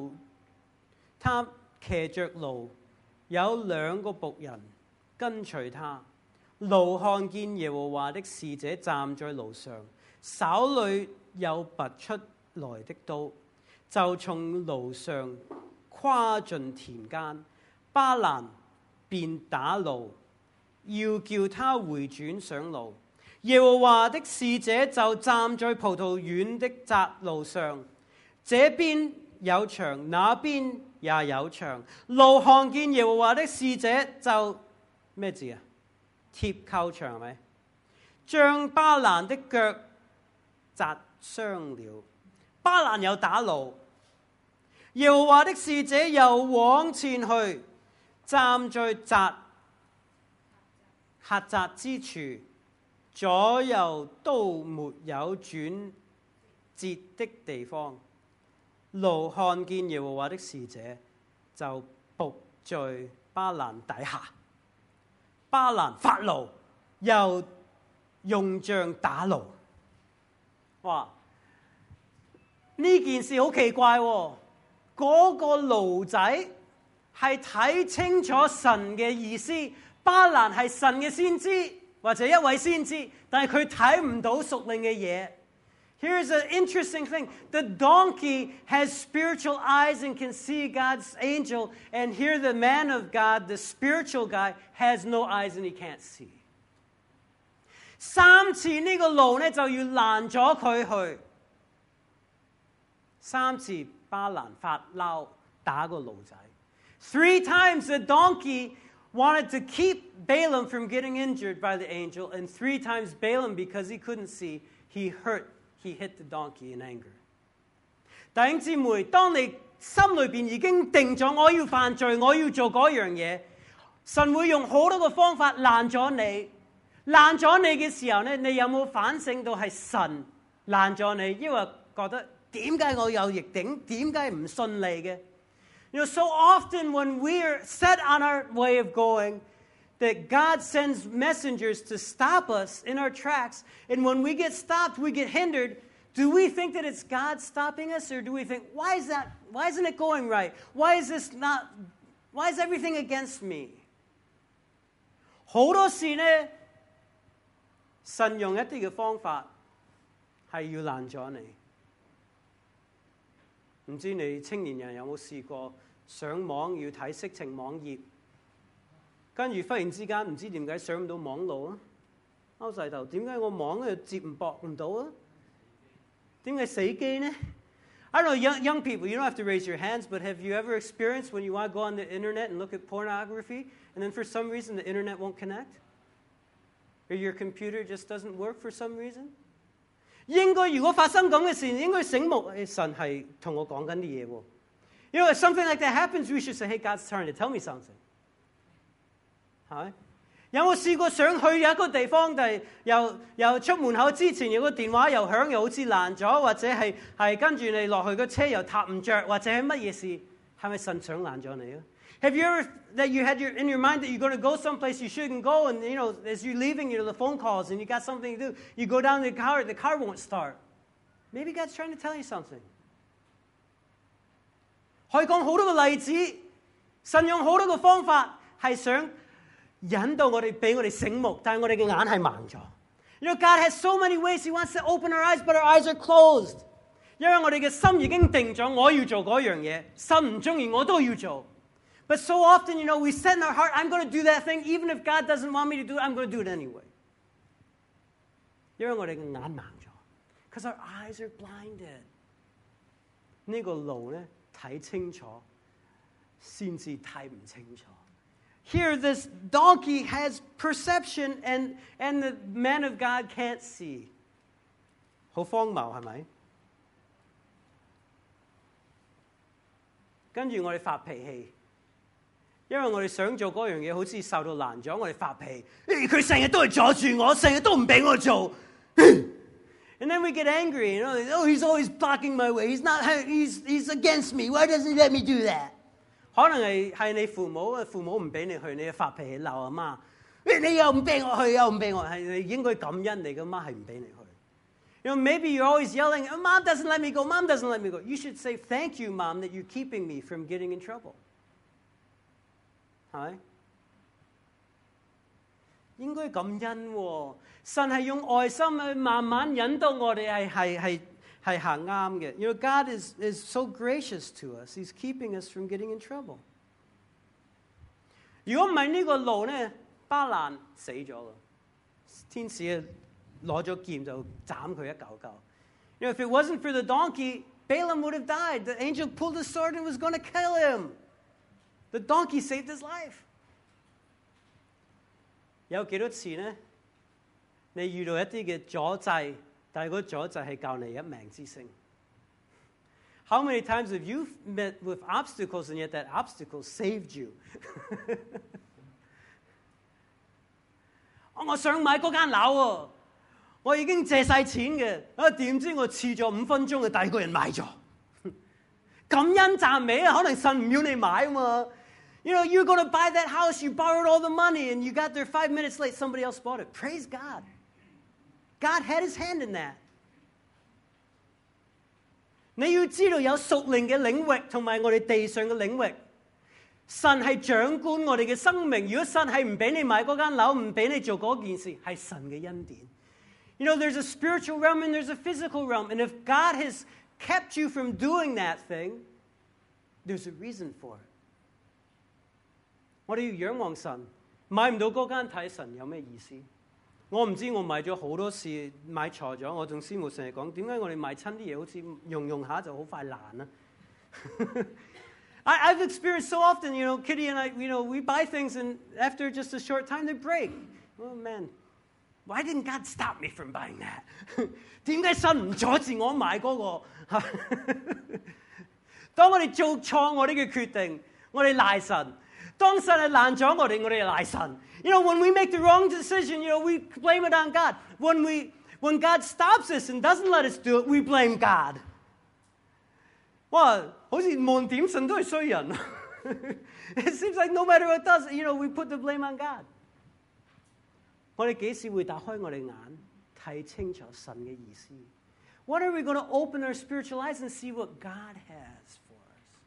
Speaker 1: 騎着驢，有兩個僕人跟隨他。驢看見耶和華的使者站在路上，手裏有拔出來的刀，就從驢上跨進田間。巴蘭便打驢，要叫他回轉上路。耶和華的使者就站在葡萄園的窄路上，這邊有牆，那邊也有牆。驢看見耶和華的使者就咩字啊？貼靠牆係咪？將巴蘭的腳砸傷了。巴蘭又打驢，耶和華的使者又往前去，站在狹窄之處，左右都沒有轉折的地方。驢看見耶和華的使者，就伏在巴蘭底下。巴蘭發怒，又用杖打驢。哇！呢件事好奇怪喎，嗰個驢仔係睇清楚神嘅意思。巴蘭係神嘅先知或者一位先知，但係佢睇唔到屬靈嘅嘢。Here's an interesting thing. The donkey has spiritual eyes and can see God's angel, and here the man of God, the spiritual guy, has no eyes and he can't see. 三次呢個驢呢就要攔咗佢去。三次巴蘭發嬲打個驢仔。3 times the donkey wanted to keep Balaam from getting injured by the angel, and 3 times Balaam, because he couldn't see, he hit the donkey in anger. 弟兄姊妹，當你心裏邊已經定咗我要犯罪，我要做嗰樣嘢，神會用好多個方法攔咗你。攔咗你嘅時候呢，你有冇反省到係神攔咗你，因為覺得點解我有逆境，點解唔順利嘅？You know, so often when we're set on our way of going, that God sends messengers to stop us in our tracks. And when we get stopped, we get hindered. Do we think that it's God stopping us? Or do we think, why isn't it going right? Why is everything against me? 好多時呢，神用一啲嘅方法係要攔咗你。唔知你青年人有冇試過上網要睇色情網頁，跟住忽然之間唔知點解上唔到網路啊？勾曬頭，點解我網咧接唔到啊？點解死機呢？ I don't know, young people, you don't have to raise your hands, but have you ever experienced when you want to go on the internet and look at pornography, and then for some reason the internet won't connect? Or your computer just doesn't work for some reason? 應該如果發生咁嘅事，應該醒目，神係同我講緊啲嘢喎。You know, if something like that happens, we should say, hey, God's trying to tell me something. 係咪？有冇試過想去一個地方，但係又出門口之前有個電話又響，又好似爛咗，或者係跟住你落去個車又踏唔着，或者係乜嘢事？係咪神想攔咗你啊？ Have you ever that you had in your mind that you're going to go someplace you shouldn't go, and you know as you're leaving, the phone calls and you got something to do. You go down to the car won't start. Maybe God's trying to tell you something. 可以講好多個例子，神用好多個方法係想引導我哋，俾我哋醒目，但係我哋嘅眼係盲咗。You know, God has so many ways He wants to open our eyes, but our eyes are closed. 因為我哋嘅心已經定咗，我要做嗰樣嘢，神唔中意我都要做。But so often, you know, we set in our heart, I'm going to do that thing, even if God doesn't want me to do it, I'm going to do it anyway. 因為我哋嘅眼盲咗 because our eyes are blinded. 呢個路呢，睇清楚，先至睇唔清楚。Here, this donkey has perception, and the man of God can't see. 好荒謬，係咪？跟住我哋發脾氣。因為我哋想做嗰樣嘢，好似受到攔咗，我哋發脾氣。佢成日都係阻住我，成日都唔俾我做。 And then we get angry, oh, he's always blocking my way. He's against me. Why doesn't he let me do that? 可能係你父母唔俾你去，你發脾氣鬧阿媽，你又唔俾我去，又唔俾我，係你應該感恩你嘅媽係唔俾你去。Maybe you're always yelling, Mom doesn't let me go, Mom doesn't let me go. You should say, thank you, Mom, that you're keeping me from getting in trouble. 係咪？應該感恩喎，神係用愛心去慢慢引導我哋係行啱嘅。God is so gracious to us. He's keeping us from getting in trouble. 如果唔係呢個路咧，巴蘭死咗啦，天使攞咗劍就斬佢一嚿嚿。If it wasn't for the donkey, Balaam would have died. The angel pulled his sword and was going to kill him. The donkey saved his life. 有幾多次呢？你遇到一啲嘅阻滯，但係嗰阻滯係救你一命之星。How many times have you met with obstacles and yet that obstacle saved you? 我想買嗰間樓喎，我已經借晒錢嘅，點知我遲咗5分鐘，第二個人買咗。感恩讚美啊，可能神唔要你買啊嘛。You're going to buy that house, you borrowed all the money, and you got there 5 minutes late, somebody else bought it. Praise God. God had his hand in that. 你要知道有屬靈嘅領域同埋我哋地上嘅領域，神係掌管我哋嘅生命。如果神係唔俾你買嗰間樓，唔俾你做嗰件事，係神嘅恩典。There's a spiritual realm and there's a physical realm. And if God has kept you from doing that thing, there's a reason for it. 我哋要仰望神，買唔到嗰間睇神有咩意思？我唔知我買咗好多次買錯咗，我同師母成日講，點解我哋買親啲嘢好似用下就好快爛啊？I've experienced so often, Kitty and I, we buy things and after just a short time they break. Oh man, why didn't God stop me from buying that? 點解神唔阻止我買嗰個？當我哋做錯我哋嘅決定，我哋賴神。當神係爛咗我哋賴神。When we make the wrong decision, we blame it on God. When God stops us and doesn't let us do it, we blame God. 哇，好似望點神都係衰人。It seems like no matter what does, we put the blame on God. 我哋幾時會打開我哋眼，睇清楚神嘅意思？ When are we going to open our spiritual eyes and see what God has for us?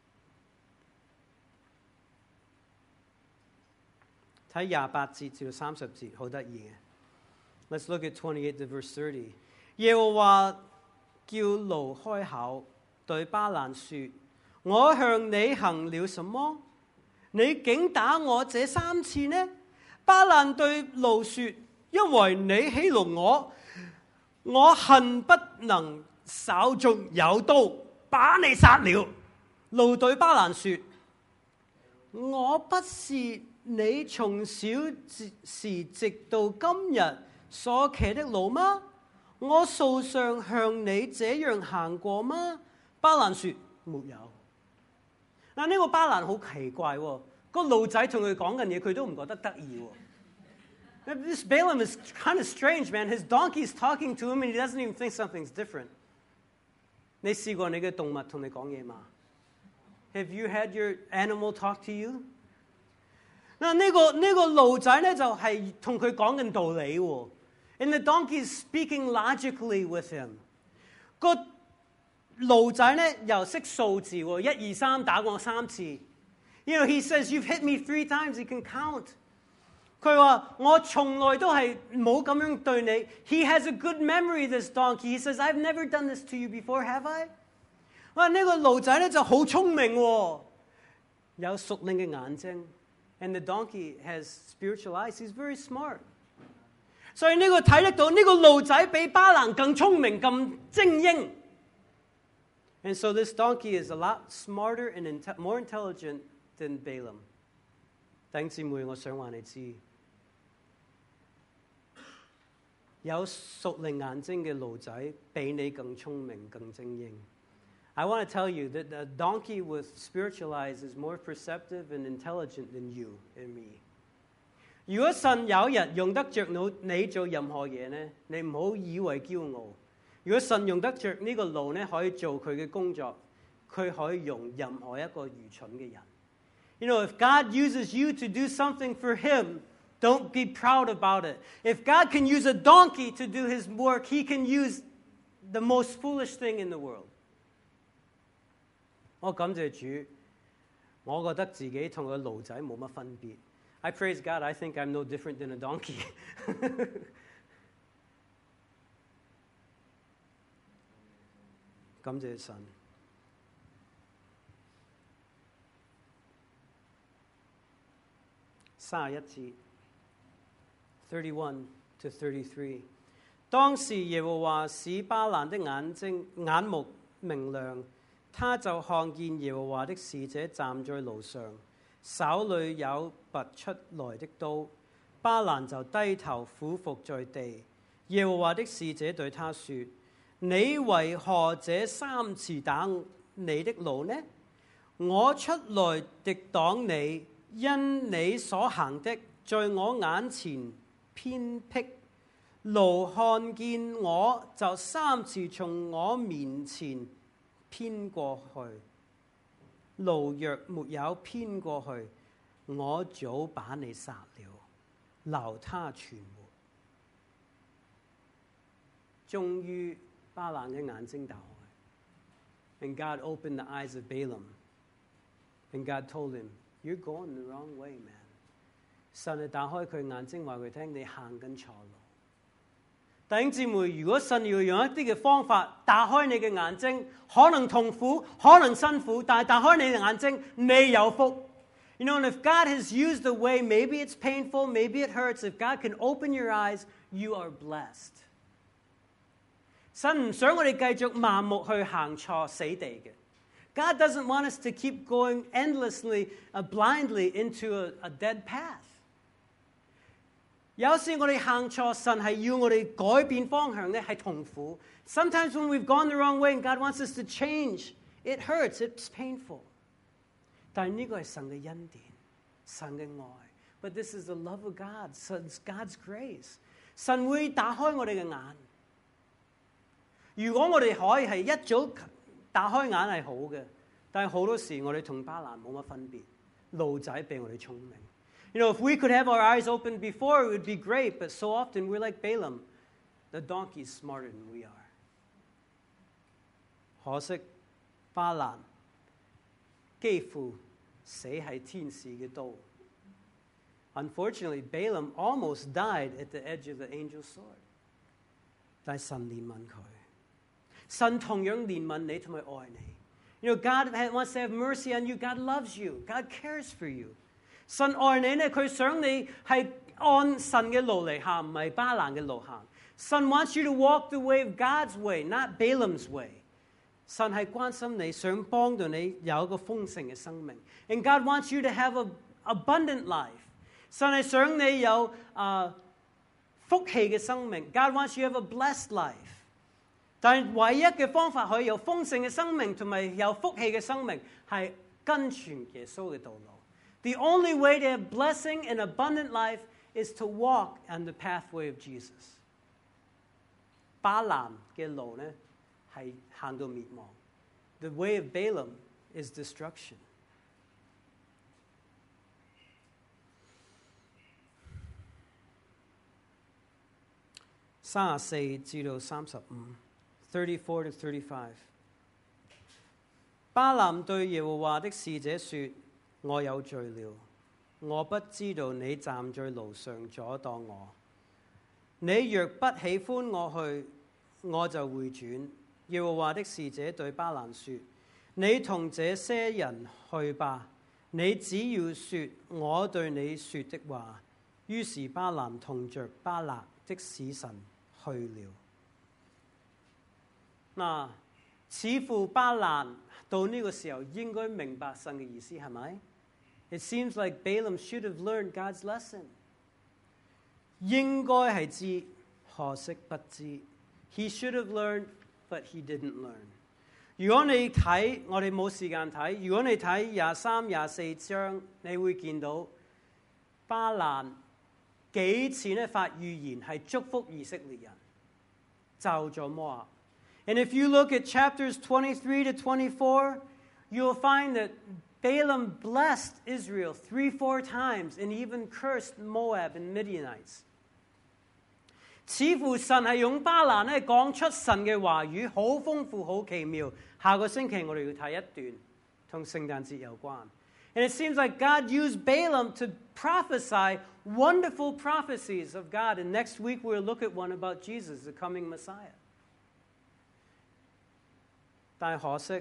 Speaker 1: 睇28節至到30節，好得意嘅。Let's look at 28 to verse 30. 耶和華叫驢開口，對巴蘭說：我向你行了什麼？你竟打我這3次呢？巴蘭對驢說：因為你欺凌我，我恨不能手中有刀，把你殺了。驢對巴蘭說：我不是你從小時直到今日所騎的驢嗎？我素常向你這樣行過嗎？巴蘭說：沒有。嗱，呢個巴蘭好奇怪喎，個驢仔同佢講緊嘢，佢都唔覺得得意喎。This Balaam is kind of strange, man. His donkey is talking to him and he doesn't even think something's different. 你試過你嘅動物同你講嘢嗎？ Have you had your animal talk to you? 嗱，呢個驢仔咧就係同佢講緊道理喎。And the donkey is speaking logically with him. 個驢仔咧又識數字喎，1、2、3打我3次。He says, you've hit me 3 times, he can count. 佢話我從來都係冇咁樣對你。He has a good memory, this donkey. He says, I've never done this to you before, have I? 哇！呢個驢仔咧就好聰明喎，有屬靈嘅眼睛。And the donkey has spiritual eyes. He's very smart. 所以呢個睇得到呢個驢仔比巴蘭更聰明、咁精英。And so this donkey is a lot smarter and more intelligent than Balaam. 弟兄姊妹，我想話你知，有屬靈眼睛嘅驢仔比你更聰明、更精英。I want to tell you that a donkey with spiritual eyes is more perceptive and intelligent than you and me. 如果神有日用得着你做任何嘢呢，你唔好以為驕傲。 如果神用得着呢個驢咧，可以做佢嘅工作，佢可以用任何一個愚蠢嘅人。You know, if God uses you to do something for Him, don't be proud about it. If God can use a donkey to do His work, He can use the most foolish thing in the world. 我感謝主，我覺得自己同個驢仔冇乜分別。I praise God, I think I'm no different than a donkey. 感謝神。31節 31 to 33。當時耶和華使巴蘭的眼目明亮，他就看見耶和華的使者站在路上，手裏有拔出來的刀。巴蘭就低頭俯伏在地。耶和華的使者對他說：你為何這三次打你的驢呢？我出來敵擋你，因你所行的在我眼前偏僻。驢看見我就三次從我面前偏過去。驢若沒有偏過去，我早把你殺了，留他存活。終於巴蘭嘅眼睛打開。And God opened the eyes of Balaam. And God told him, You're going the wrong way, man. 神係打開佢眼睛，話佢聽你行緊錯路。弟兄姊妹，如果神要用一啲嘅方法打開你嘅眼睛，可能痛苦，可能辛苦，但係打開你嘅眼睛，你有福。You know, and if God has used the way, maybe it's painful, maybe it hurts. If God can open your eyes, you are blessed. 神唔想我哋繼續盲目去行錯死地嘅。God doesn't want us to keep going endlessly, blindly into a dead path. 有時我哋行錯，神係要我哋改變方向咧，係痛苦。Sometimes when we've gone the wrong way and God wants us to change, it hurts, it's painful. 但係呢個係神嘅恩典，神嘅愛。But this is the love of God, God's grace. 神會打開我哋嘅眼。如果我哋可以係一早打開眼係好嘅，但係好多時我哋同巴蘭冇乜分別，驢仔比我哋聰明。You know, if we could have our eyes open before, it would be great, but so often we're like Balaam. The donkey's smarter than we are. 可惜巴蘭幾乎死喺天使嘅刀。Unfortunately, Balaam almost died at the edge of the angel's sword. 但係神憐憫佢。神同樣憐憫你同埋愛你。You know, God wants to have mercy on you. God loves you. God cares for you. 神愛你咧，佢想你係按神嘅路嚟行，唔係巴蘭嘅路行。神 wants you to walk the way of God's way, not Balaam's way. 神係關心你，想幫到你有一個豐盛嘅生命。And God wants you to have an abundant life. 神係想你有福氣嘅生命。God wants you to have a blessed life. 但係唯一嘅方法可以有豐盛嘅生命同埋有福氣嘅生命，係跟隨耶穌嘅道路。The only way to have blessing and abundant life is to walk on the pathway of Jesus. 巴蘭嘅路咧係行到滅亡。The way of Balaam is destruction. 34至到35 34 to 35。巴蘭對耶和華的使者說：我有罪了，我不知道你站在路上阻擋我。你若不喜歡我去，我就回轉。耶和華的使者對巴蘭說：你同這些人去吧，你只要說我對你說的話。於是巴蘭同着巴勒的使臣去了。嗱，似乎巴蘭到呢個時候應該明白神嘅意思，係咪？It seems like Balaam should have learned God's lesson. 應該係知，可惜不知。He should have learned, but he didn't learn. 如果你睇，我哋冇時間睇。如果你睇23、24章，你會見到巴蘭幾次咧發預言係祝福以色列人，咒咗摩押。 And if you look at chapters 23 to 24, you'll find that Balaam blessed Israel 3-4 times and even cursed Moab and Midianites. 似乎神係用巴蘭咧講出神嘅話語，好豐富、好奇妙。下個星期我哋要睇一段同聖誕節有關。And it seems like God used Balaam to prophesy wonderful prophecies of God. And next week we'll look at one about Jesus, the coming Messiah. 但係可惜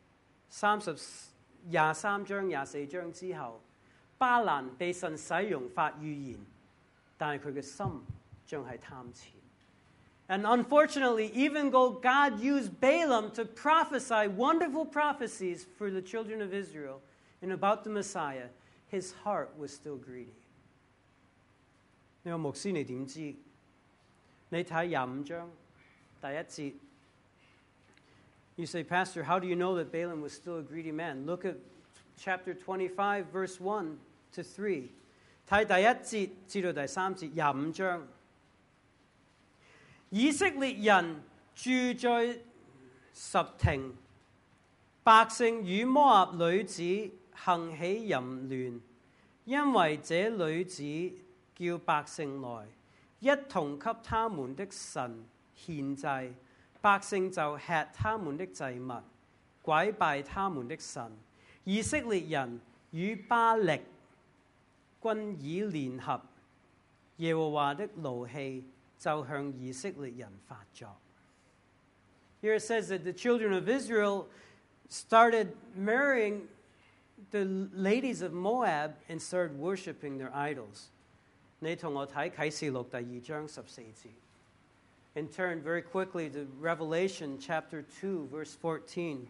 Speaker 1: 23章、24章之後，巴蘭被神使用發預言，但係佢嘅心仲係貪錢。And unfortunately, even though God used Balaam to prophesy wonderful prophecies for the children of Israel and about the Messiah, his heart was still greedy. 你話牧師你點知？你睇25章第一節。You say, Pastor, how do you know that Balaam was still a greedy man? Look at chapter 25, verse 1 to 3. 睇第一節至到第三節，25章。以色列人住在什亭，百姓與摩押女子行起淫亂，因為這女子叫百姓來，一同給他們的神獻祭。百姓就吃他們的祭物，拐拜他們的神。以色列人與巴力均已聯合，耶和華的怒氣就向以色列人發作。Here it says that the children of Israel started marrying the ladies of Moab and started worshiping their idols. 你同我睇啟示錄第2章14節。And turn very quickly to Revelation chapter 2, verse 14.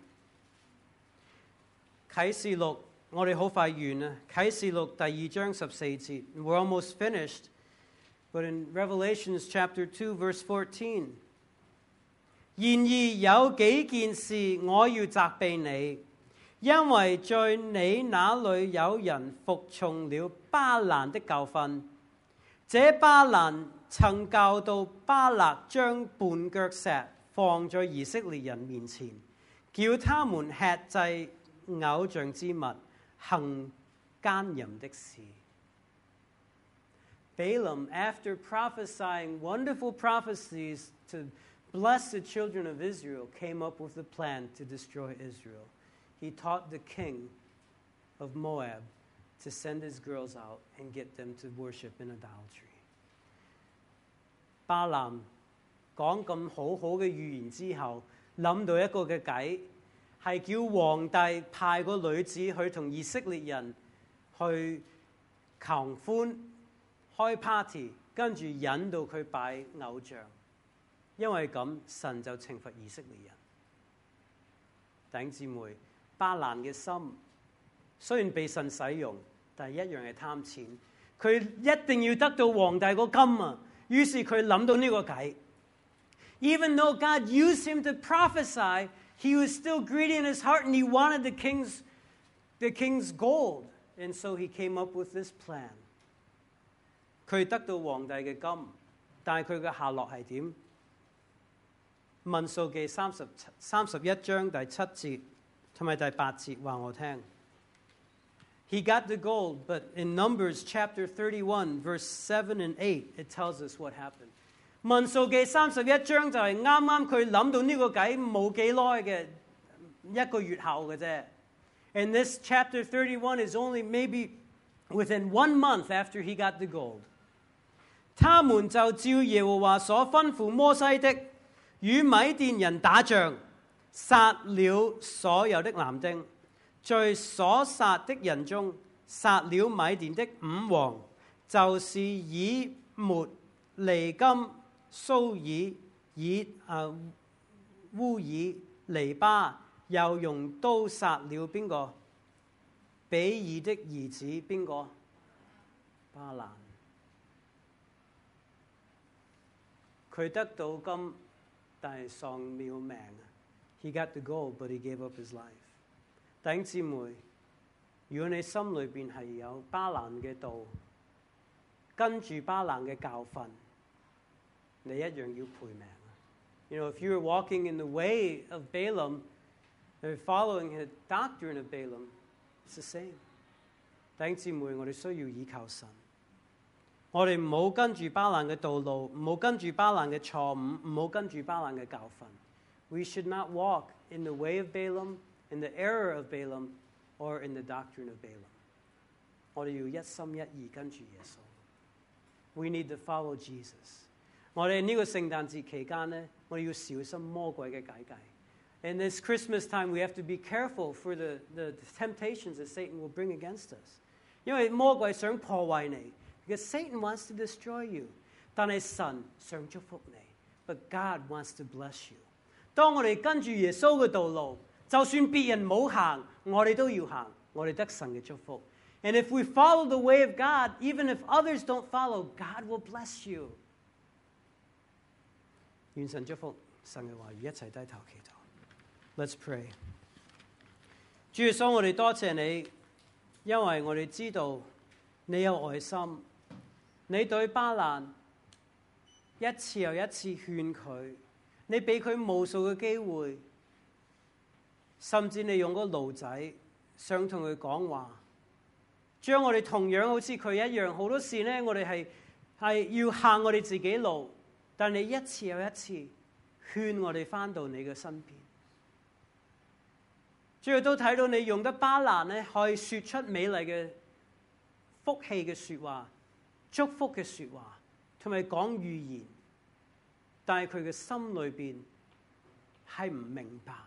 Speaker 1: 啟示錄，我哋好快完啦。啟示錄第2章14節。We're almost finished. But in Revelations chapter 2, verse 14. 然而有幾件事我要責備你，因為在你那裏有人服從了巴蘭的教訓。這巴蘭曾教導巴勒將絆腳石放在以色列人面前，叫他們吃祭偶像之物，行奸淫的事。Balaam, after prophesying wonderful prophecies to bless the children of Israel, came up with a plan to destroy Israel. He taught the king of Moab to send his girls out and get them to worship in idolatry. 巴蘭講咁好好嘅預言之後，諗到一個嘅計，係叫皇帝派個女子去同以色列人去狂歡、開 party， 跟住引導佢拜偶像。因為咁，神就懲罰以色列人。弟兄姊妹，巴蘭嘅心雖然被神使用，但係一樣係貪錢。佢一定要得到皇帝個金啊！於是佢諗到呢個計。Even though God used him to prophesy, he was still greedy in his heart and he wanted the king's gold. And so he came up with this plan. 佢得到皇帝嘅金，但係佢嘅下落係點？民數記31章第7節同埋第8節話我聽。He got the gold, but in Numbers chapter 31, verse 7 and 8, it tells us what happened. 民數記31章就係啱啱佢諗到呢個計冇幾耐嘅一個月後嘅啫。And this chapter 31 is only maybe within 1 month after he got the gold. 他們就照耶和華所吩咐摩西的，與米甸人打仗，殺了所有的男丁。在所殺的人中，殺了米甸的5王，就是以末、尼金、蘇爾、烏爾、尼巴，又用刀殺了邊個？比爾的兒子邊個？巴蘭。佢得到金，但係喪了命。He got the gold, but he gave up his life. 弟兄姊妹，如果你心裏邊係有巴蘭嘅道，跟住巴蘭嘅教訓，你一樣要賠命。 You know, if you're walking in the way of Balaam, or following the doctrine of Balaam, it's the same. 弟兄姊妹，我哋需要倚靠神。我哋唔好跟住巴蘭嘅道路，唔好跟住巴蘭嘅錯誤，唔好跟住巴蘭嘅教訓。We should not walk in the way of Balaam, in the error of Balaam, or in the doctrine of Balaam. 我哋要一心一意跟住耶穌。We need to follow Jesus. 我哋呢個聖誕節期間呢，我哋要小心魔鬼嘅解計。In this Christmas time, we have to be careful for the temptations that Satan will bring against us. 因為魔鬼想破壞你。Because Satan wants to destroy you. 但係神想祝福你。But God wants to bless you. 當我哋跟住耶穌嘅道路，就算別人冇行，我哋都要行，我哋得神嘅祝福。And if we follow the way of God, even if others don't follow, God will bless you. 願神祝福神嘅話語，一齊低頭祈禱。Let's pray. 主耶穌，我哋多謝你，因為我哋知道你有愛心。你對巴蘭一次又一次勸佢，你俾佢無數嘅機會，甚至你用個驢仔想同佢講話，將我哋同樣好似佢一樣，好多時呢，我哋係要行我哋自己路，但你一次又一次勸我哋返到你嘅身邊。最後都睇到你用得巴蘭呢，可以說出美麗嘅福氣嘅説話。祝福嘅説話，同埋講預言，但係佢嘅心裏邊係唔明白。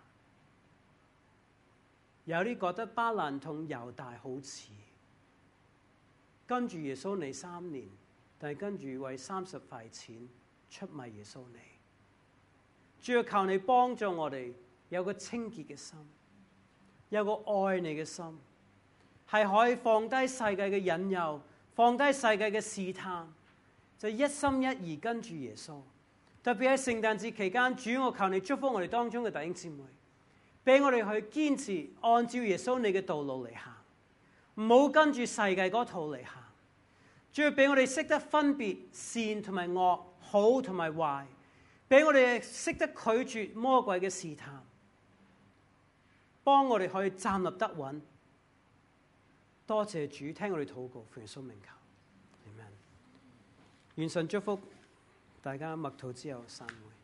Speaker 1: 有啲覺得巴蘭同猶大好似，跟住耶穌你3年，但係跟住為30塊錢出賣耶穌你。主要求你幫助我哋有個清潔嘅心，有個愛你嘅心，係可以放低世界嘅引誘。放低世界嘅試探，就一心一意跟住耶穌。特別喺聖誕節期間，主，我求你祝福我哋當中嘅弟兄姊妹，俾我哋去堅持按照耶穌你嘅道路嚟行，唔好跟住世界嗰套嚟行。主要俾我哋識得分別善同埋惡，好同埋壞，俾我哋識得拒絕魔鬼嘅試探，幫我哋可以站立得穩。多謝主，聽我哋禱告，奉耶穌名求，阿們。願神祝福大家，默禱之後散會。